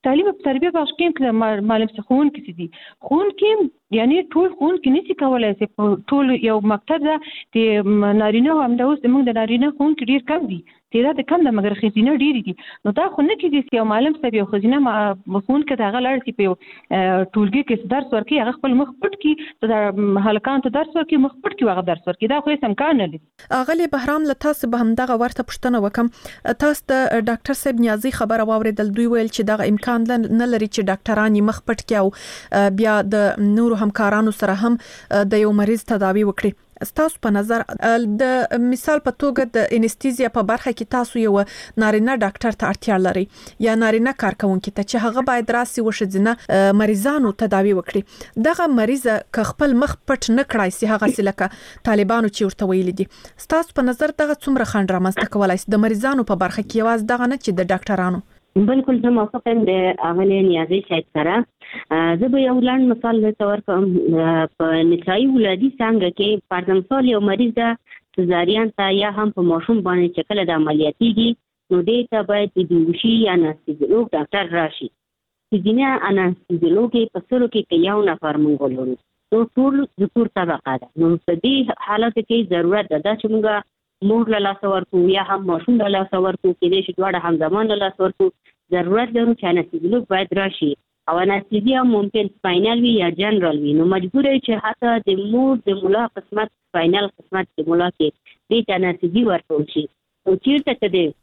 تعلیم په تربیه بخش کې معلم څخون کې دي خون کې یعنی ټول خون کې نشي کولای چې ټول یو مکتب ده د نارینه هم د اوس موږ د نارینه خون کې ډیر کم دي تعداد کم ده مګر خزینه ډیر دي نو دا خو نه کېږي چې یو معلم صاحب یو خزینه خون کې دغه لړ چې په ټولګي کې درس ورکړي هغه خپل مخ پټ کړي د هلکان ته درس ورکړي مخ پټ کړي هغه درس ورکړي دا خو هیڅ امکان نه لري. اغلی بهرام له تاسو به هم دغه ورته پوښتنه وکم تاسو د ډاکټر صاحب نیازي خبره واوریدل دوی ویل چې دغه امکان نه لري چې ډاکټران یې مخ پټ کړي او بیا د نورو همکارانو سره هم د یو مریض تداوی وکړي. تاسو په نظر د مثال په توګه د انستیزیا په برخه کې تاسو یو نارینه ډاکټر ته اړتیا لري یا نارینه کارکونکو ته چې هغه باید راسي وشځنه مریضانو تداوی وکړي دغه مریض ک خپل مخ پټ نه کړای سي هغه سلکه طالبانو چې ورته ویل دي تاسو په نظر دغه څومره خنډ رامنځته کولای سي د مریضانو په برخه کې واز دغه نه چې د ډاکټرانو بالکل زه موافق یم د اغلی نیازي صاحب سره زه به یو لاند مثال درته ورکړم په نسایي ولادي څانګه کې فرض مثال یو مریض د سزارین ته یا هم په ماشوم باندې چې کله د عملیاتیږي نو دې ته باید د بیوشي یا انستیزیولوژ ډاکټر راشي چې ځینې انستیزیولوژ په سلو کې یو نفر مونږ ولرو نو ټول ذکور طبقه ده نو په دې حالت کې ضرورت ده چې موږ مور له لاس ورکو یا هم ماشوم له لاس ورکو کې دې چې دواړه هم زمان له لاس ورکو ضرورت لرو چې انستیزیولوژ باید راشي او انستیزیا ممکن سپاینل وي یا جنرال وي نو مجبور یې چې حتی د مور د مولا قسمت سپاینل قسمت د مولا کې دې ته انستیزي ورکول شي او چیرته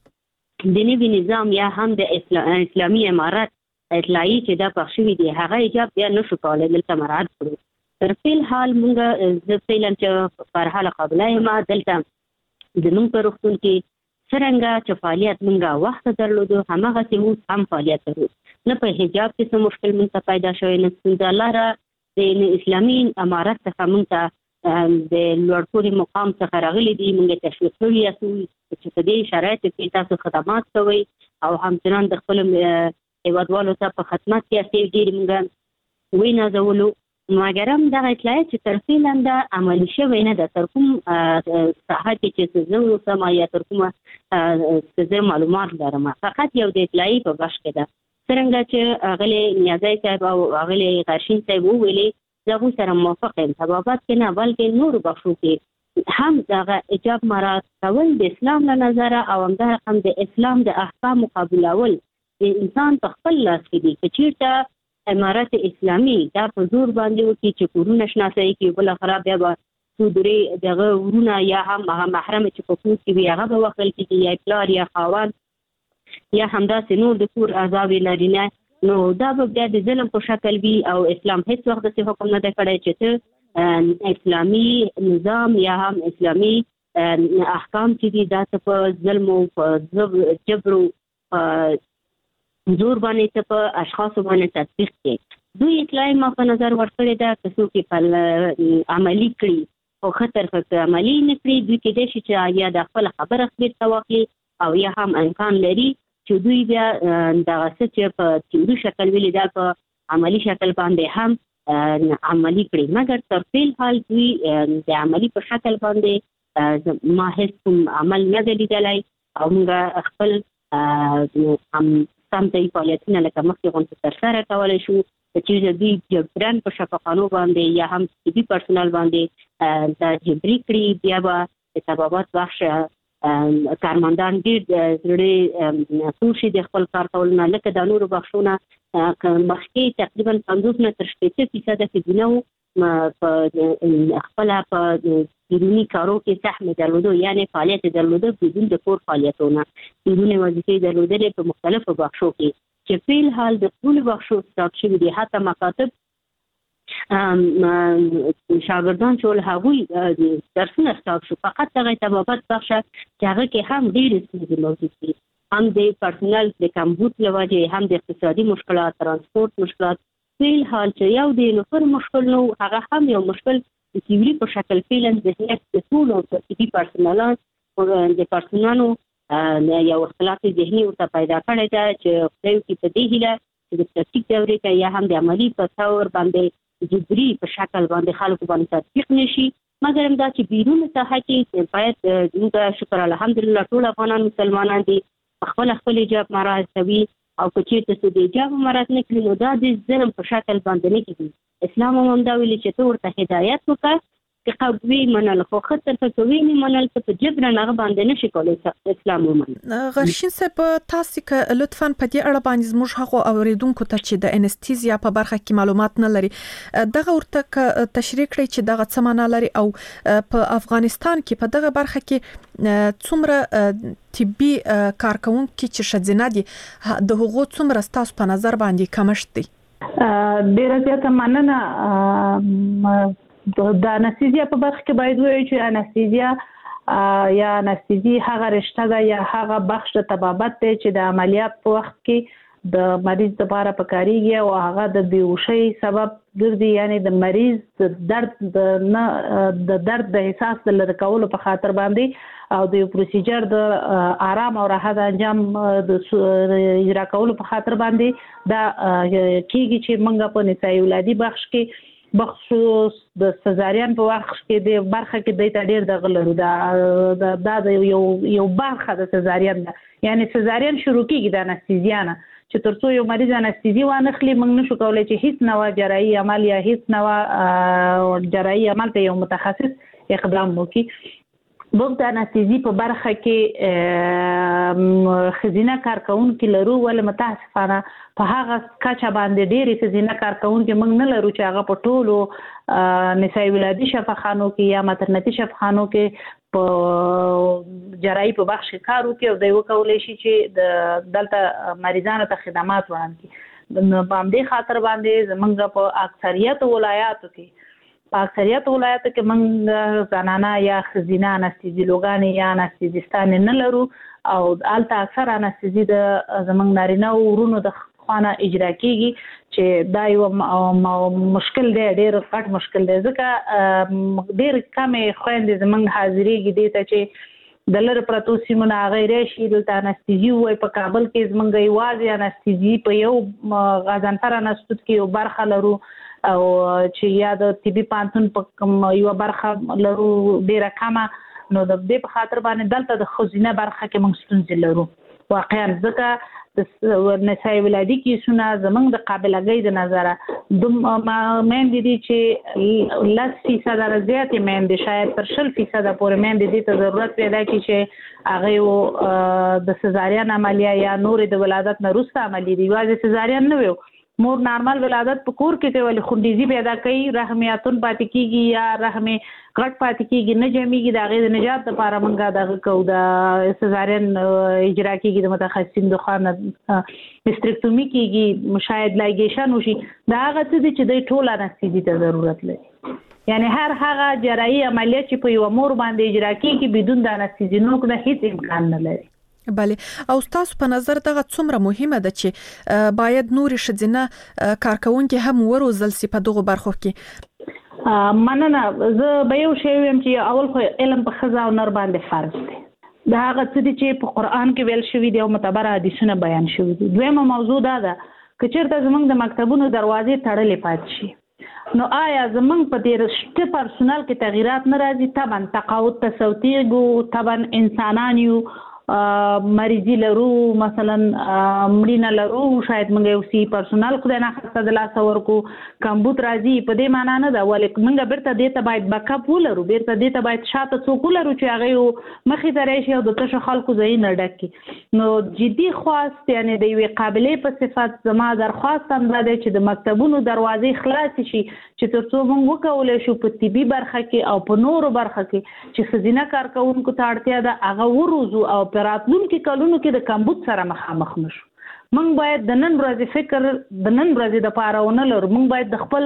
چې د نوي نظام یا هم د اسلامي امارت اطلاعي چې دا پخښ شوي دي هغه ایجاب بیا نشو کولی دلته مراعات کړو تر فعل حال موږ زه فعلا چې پر حاله قابله یم دلته زمونږ په روغتون کې څرنګه چې فعالیت مونږه وخت درلودو هماغسې اوس هم فعالیت لرو نه په حجاب کې څه مشکل مونږ ته پیدا شوی نه ستونزه لاره د اسلامي امارت څخه مونږ ته د لوړ پوړي مقام څخه راغلي دي مونږ تشویق کړي یاستو چې په دې شرایطو کې تاسو خدمات کوئ او همچنان د خپلو هیوادوالو ته په خدمت کې یاستئ ډېرې مونږ ونازولو مګر هم دغه اطلاعات چې تر فعلا دا عملي شوی نه ده تر کوم ساحه کې چې زه اوسم یا تر کومه زه معلومات لرم فقط یو د اطلاعي په بخش کې ده څرنګه چې اغلی نیازي صاحب او اغلی غرشین صاحب وویلې زه هغوی سره موافق یم ثبابت کې نه بلکې نورو بخشو کې هم دغه ایجاب مراعات کول د اسلام له نظره او همدا رقم د اسلام د احکامو قبولول د انسان په خپل لاس کې دي که چیرته امارت اسلامي دا په زور باندې وکړي چې کورونه شناسایي کړي بالاخره بیا به څو درې دغه ورونه یا هم هغه محرم چې په کور کې وي هغه به وکړل کېږي یا پلار یا خاوند یا همداسې نور د کور اعضا وي نارینه نو دا به بیا د ظلم په شکل وي او اسلام هیڅ وخت داسې حکم نه دی کړی چې ته اسلامي نظام یا هم اسلامي احکام چې دي دا ته په ظلم او په جبر زور باندې ته په اشخاصو باندې تطبیق کړي دوی اطلاعي ما په نظر ورکړې ده که څوک یې په عملي کړي او ښه طرفه عملي نه کړي دوی کېدای شي چې یا د خپله خبره بیرته واخلي او یا هم امکان لري چې دوی بیا دغه څه چې په تیوري شکل ویلي دا په عملي شکل باندې هم عملي کړي مګر تر فعل حال دوی د عملي په شکل باندې ما هیڅ کوم عمل نه دی لیدلی او موږ خپل هم سمتي فعالیتونه لکه مخکې غونډه ترسره کولی شو چې دوی جبران په شفاخانو باندې یا هم طبي پرسونل باندې دا جبري کړي بیا به د طبابت بخش کارمندان ډېر زړه پوه شي د خپل کار کولو نه لکه د نورو بخشونه مخکې تقریبا پنځوس نه تر شپېته فیصده ښځینه وو په خپله په بیروني کارو کې سهم درلوده یعنې فعالیت درلوده بدون د کور فعالیتونه بیروني وظیفې درلودلې په مختلفو بخشو کې چې فعل حال د ټولو بخشو سټاپ شوي دي حتی مکاتب شاګردان چې ول هغوی درسونه سټاپ شو فقط دغه طبابت بخشه چې هغه کې هم ډېرې ستونزې موجود دي هم د پرسونل د کمبود له وجې هم د اقتصادي مشکلات ترانسپورت مشکلات فعل حال چې یو د نفر مشکل نو هغه هم یو مشکل د تیوري په شکل فعلا ذهنیت د ټولو طبي پرسونلان د پرسونلانو یو اختلاف ذهني ورته پیدا کړی ده چې خدای وکړي په دې هیله چې د پلاستیک دورې ته یا هم د عملي په طور باندې جبري په شکل باندې خلکو باندې تطبیق نشي مګر همدا چې بیرون ساحه کې باید موږ شکر الحمدلله ټول افغانان مسلمانان دي خپل خپل حجاب مراعات کوي او که چېرته څه د حجاب مراعات نه کړي نو دا د ظلم په شکل باندې نه کېږي. اسلام هم همدا ویلي چې ته ورته هدایت وکړه که قوي منل خو ښه طرفه کوي نه منل ته په جبرن هغه باندې نشي کولی اسلام ومني. غرشین صاحب تاسو که لطفاً په دې اړه باندې زموږ هغه اوریدونکو ته چې د انستیزیا په برخه کې معلومات نه لري دغه ورته تشریح کړئ چې دغه څه معنا لري او په افغانستان کې په دغه برخه کې څومره طبي کارکونکي چې ښځینه دي د هغو څومره ستاسو په نظر باندې کمښت دی؟ ډیره زیاته مننه. د انستیزیا په برخه کې باید وایو چې انستیزیا یا انستیزي هغه رشته ده یا هغه بخش د طبابت دی چې د عملیات په وخت کې د مریض لپاره پکاريږي او هغه د بیهوشۍ سبب ګرځي، یعنی د مریض د درد د نه د درد د احساس د لری کولو په خاطر باندې او د پروسیجر د آرام او راحت انجام د اجرا کولو په خاطر باندې دا کیږي چې موږ په نسایي ولادي بخش کې بخصوص د سزارین په وخت کې د برخه کې د ډېر د غلرو دا د یو یو برخه د سزارین ده، یعنی سزارین شروع کیږي د انستیزیا نه چې ترڅو یو مریض انستیزي وانخلي موږ نشو کولای چې هیڅ نوع جراحي عمل یا هیڅ نوع جراحي عمل ته یو متخصص اقدام وکړي. موږ د انستیزي په برخه کې خزینه کارکونکي لرو ولې متاسفانه په هغه کچه باندې ډېری خزینه کارکونکي موږ نه لرو چې هغه په ټولو نسایي ولادي شفاخانو کې یا ماترنتي شفاخانو کې په جراحي په بخش کې کار وکړي او دوی وکولای شي چې د دلته مریضانو ته خدمات وړاندې کړي. په همدې خاطر باندې زموږ په اکثریت ولایاتو کې په اکثریت ولایاتو کې موږ زنانه یا ښځینه انستیزیولوګانې یا انستیزیستانې نه لرو او هلته اکثر انستیزي د زموږ نارینه ورونو د خوا اجرا کیږي چې دا یو مشکل دی، ډېر غټ مشکل دی ځکه ډېر کمې خویندې زموږ حاضرېږي دې ته چې د لرې پرتو سیمو نه هغه راشي دلته انستیزي ووایي. په کابل کې زموږ یوازې انستیزي په یو غازنفر انستیتوت کې یو برخه لرو او چې یا د طبي پوهنتون په یو برخه لرو ډېره کمه، نو د دې په خاطر باندې دلته د ښځینه برخه کې موږ ستونزې لرو واقعا ځکه د نسایي ولادي کیسونه زموږ د قابلګۍ د نظره د میندې دي چې لس فیصده نه زیاتې میندې شاید تر شل فیصده پورې میندې دې ته ضرورت پیدا کړي چې هغه د سزارین عملیه یا نورې د ولادت نه وروسته عملیې دي، یوازې سزارین نه وي مور نارمل ولادت په کور کې کوي ولې خونډيزي پیدا کوي، رحم یاتون پاتې کیږي یا رحم غټ پاتې کیږي نه جمعيږي، د هغې د نجات لپاره موږ دغه کوو د سزارین اجرا کیږي، د متخصصین د خوا نه هسټریکټومي کیږي، شاید لایګیشن وشي. دا هغه څه دي چې د ټول انستیزي ته ضرورت لري، یعنی هر هغه جراحي عملیات چې په یو مور باندې اجرا کیږي بدون د انستیزي نو نه هیڅ امکان نه لري. بله او تاسو په نظر دغه څومره مهمه ده چې باید نور ښځینه کارکونکي هم وروزل سي په دغه برخو کې؟ مننه. زه به یو شی ویم چې اول خو علم په ښځه او نر باندې فرض دی، دا هغه څه دي چې په قرآن کې ویل شوي دي او معتبر حدیثونه بیان شوي دي. دویمه موضوع دا ده که چېرته زموږ د مکتبونو دروازې تړلې پاتې شي نو آیا زموږ په دې رشته پرسونل کې تغییرات نه راځي؟ طبعا تقاعد ته صوتیږو، طبعا انسانان یو مریضی لرو، مثلا مړینه لرو، شاید موږ یو سی پرسونل خدای نه خسته د لاس ورکو کمبود راځي، په دې معنا نه ده ولې موږ بیرته دې ته باید بیک اپ ولرو، بیرته دې ته باید شاته څوک ولرو چې هغه مخې ته راشي او د تاسو خلکو ځای نه ډک کړي. نو جدي خواست یعنی د یوې قابلې په صفت زما درخواست هم دا دی چې د مکتبونو دروازې خلاص شي چې ترڅو موږ وکولای شو په طبي برخه کې او په نورو برخه کې چې ښځینه کارکونکو ته اړتیا ده هغه وروزو او په راتلونکي کلونو کې د کمبود سره مخامخ نشو. موږ باید د نن ورځې فکر د نن ورځې دپاره ونه لرو، موږ باید د خپل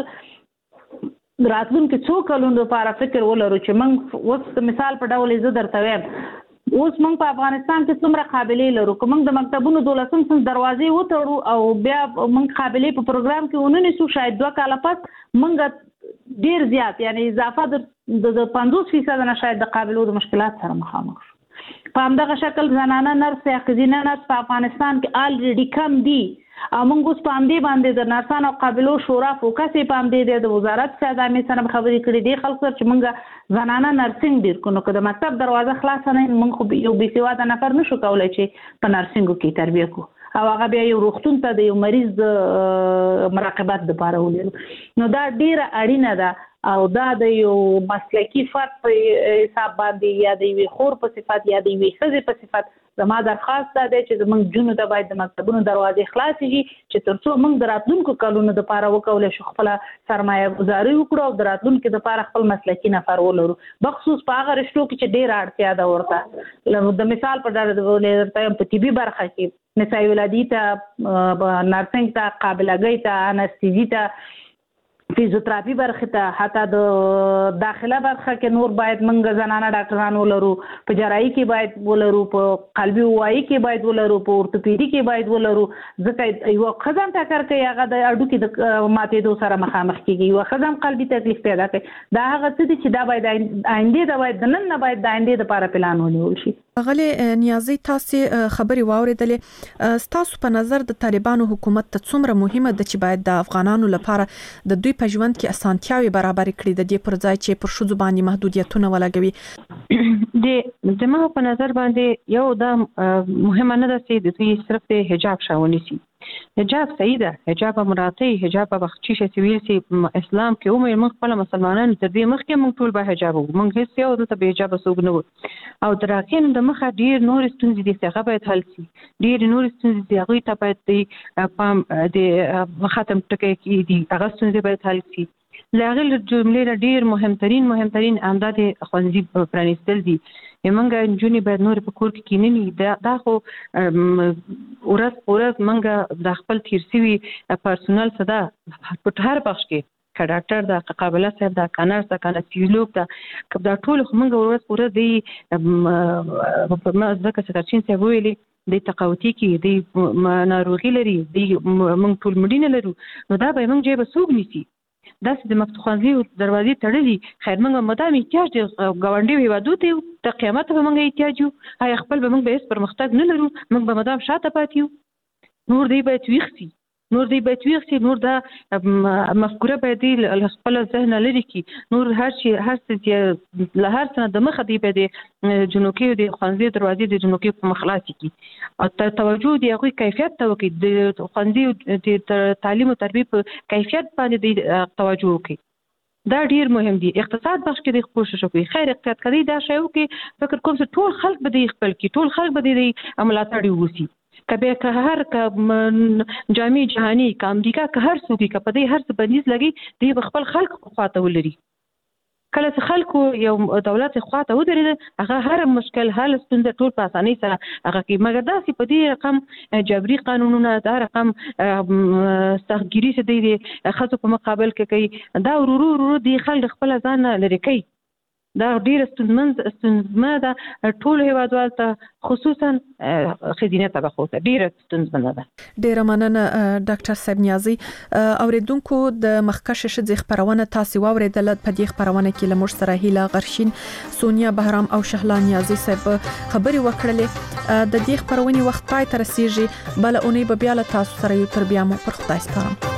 راتلونکي څو کلونو دپاره فکر ولرو چې موږ اوس د مثال په ډول زه درته وایم اوس موږ په افغانستان کې څومره قابلې لرو، که موږ د مکتبونو دولسم صنف دروازې وتړو او بیا موږ قابلې په پروګرام کې ونه نیسو، شاید دوه کاله پس موږ ډېر زیات یعنی اضافه د پنځوس فیصده نه شاید د قابلو د مشکلات سره مخامخ شو. په همدغه شکل زنانه نرس یا ښځینه نرس په افغانستان کې الریډي کم دي او موږ اوس په همدې باندې د نرسانو او قابلو شورا فوکس یې په همدې دی، د وزارت ادارې سره خبرې کړې دي خلکو سره چې موږ زنانه نرسنګ ډېر کړو. نو که د مکتب دروازه خلاصه نه موږ خو یو بې سواده نفر نشو کولی چې په نرسنګو کې تربیه کړو. او هغه بیا یو روغتون ته د یو مریض مراقبت لپاره ولېږو نو دا ډیره اړینه ده او دا د یو مسلکی فرد په حساب باندې یا د یوې خور په صفت یا د یوې ښځې په صفت زما درخواست ده چې زموږ جنو ته باید د مکتبونو دروازې خلاصې شي چې تر څو موږ د راتلونکو کلونو دپاره وکولی شو خپله سرمایه ګزاري وکړو او د راتلونکي دپاره خپل مسلکي نفر ولرو بخصوص په هغه رشتو کې چې ډېره اړتیا ده ورته د مثال په ډول درته په طبي برخه کې نسایي ولادي ته نرسنګ ته قابلګۍ ته انستیزي ته فیزیوتراپي برخه ته حتی د داخله برخه کې نور باید منګ زنانه ډاکټران ولرو په جراحي کې باید ولرو په قلبي وایي کې باید ولرو په اورتوپیدي کې باید ولرو ځکه یو خزم ټکر کوي هغه د اډوکي د ماتېدو سره مخامخ کیږي یو خزم قلبي تکلیف پیدا کوي دا هغه څه دي چې دا باید آینده دا باید نن نه باید د آینده لپاره پلان ونیول شي. غلې نیازي تاسو خبري واوریدلې ستاسو په نظر د طالبانو حکومت ته څومره مهمه ده چې باید د افغانانو لپاره د دوی په ژوند کې اسانتیاوي برابر کړي د دې پر ځای چې پر شذ باندې محدودیتونه ولګوي د زموږ په نظر باندې یو دا مهمه نه ده چې د دوی صرف د حجاب شاوني سي حجاب صحیح ده حجاب مراتي حجاب بخچی شي سویل سي اسلام کې عمر موږ خپل مسلمانانو تر دې مخکې موږ ټول به حجاب وو موږ هیڅ یو د به حجاب سوګ نه وو او تراکین د مخه ډیر نور ستونزې دي چې هغه باید حل شي ډیر نور ستونزې دي هغه ته باید د پام د ختم ټکي کې دي هغه ستونزې باید حل شي لاغل جملې ډیر مهمترین مهمترین امداد خوندې پرانیستل دي یمنګ جونی باید نور په کور کې کیننی دا دا خو ورځ ورځ منګه د خپل تیرسوي پرسونل صدا په هر بخش کې ک ډاکټر دا قابله صاحب دا کانر دا کانسیولوګ دا کب دا ټول موږ ورځ ورځ دی په ما ځکه چې ترچین څه ویلي د تقاوتي کې د ناروغي لري د موږ ټول مډینه لرو نو دا به موږ جيبه سوق نيسي داسې د مفتوحانزي دروازې تړلي خیر موږ مدام احتیاج دی غونډې ویوادو ته د قیامت به موږ احتیاج یو هاي خپل به موږ به اس پرمختګ نه لرو موږ به مدام شاته پاتیو نور دی به تويختي نور دی به تويختي نور دا مفکوره به دی خپل ذهن لري کی نور هر شي هر څه له هر څه د مخ دی به دی جنوکي د خوانزي دروازې د جنوکي په مخلاصي کی او توجه دی هغه کیفیت ته وکي د خوانزي د تعلیم او تربیه په کیفیت باندې توجه وکي دا ډیر مهم دي اقتصاد بخش کې د کوشش وکړي خیر اقتصاد کوي دا شی وکړي فکر کوم چې ټول خلک به د خپل کې ټول خلک به د عملاتړي وسی کبه که هر ک جامع جهاني ک امریکا که هر څوک ک په دې هر څه بندیز لګي دی خپل خلک خواته ولري کله چې خلکو یو دولت خواته ودرېد هغه هر مشکل حل ستونزه ټول په اسانۍ سره هغه کې مګر داسې په دې رقم جبري قانونونه دا رقم سختګيري څه دی خاصو په مقابل کې کوي دا ورورو ورورو دی خلک خپل ځان لري کوي دا ډیر ستونزمن ستونزمن دا ټول هیوادوال ته خصوصا خزینه طبقو ته ډیر ستونزمن ده ډیر مننه ډاکټر صاحب نیازي اوریدونکو د مخکش شذ خبرونه تاسو اوریدل په دې خبرونه کې لمر سره هیله غرشین سونیا بهرام او شهلا نیازي صاحب خبري وکړلې د دې خبرونه وخت پای تر رسیږي بل اونۍ به بیا له تاسو سره یو تر بیا مو پر خدای سپارم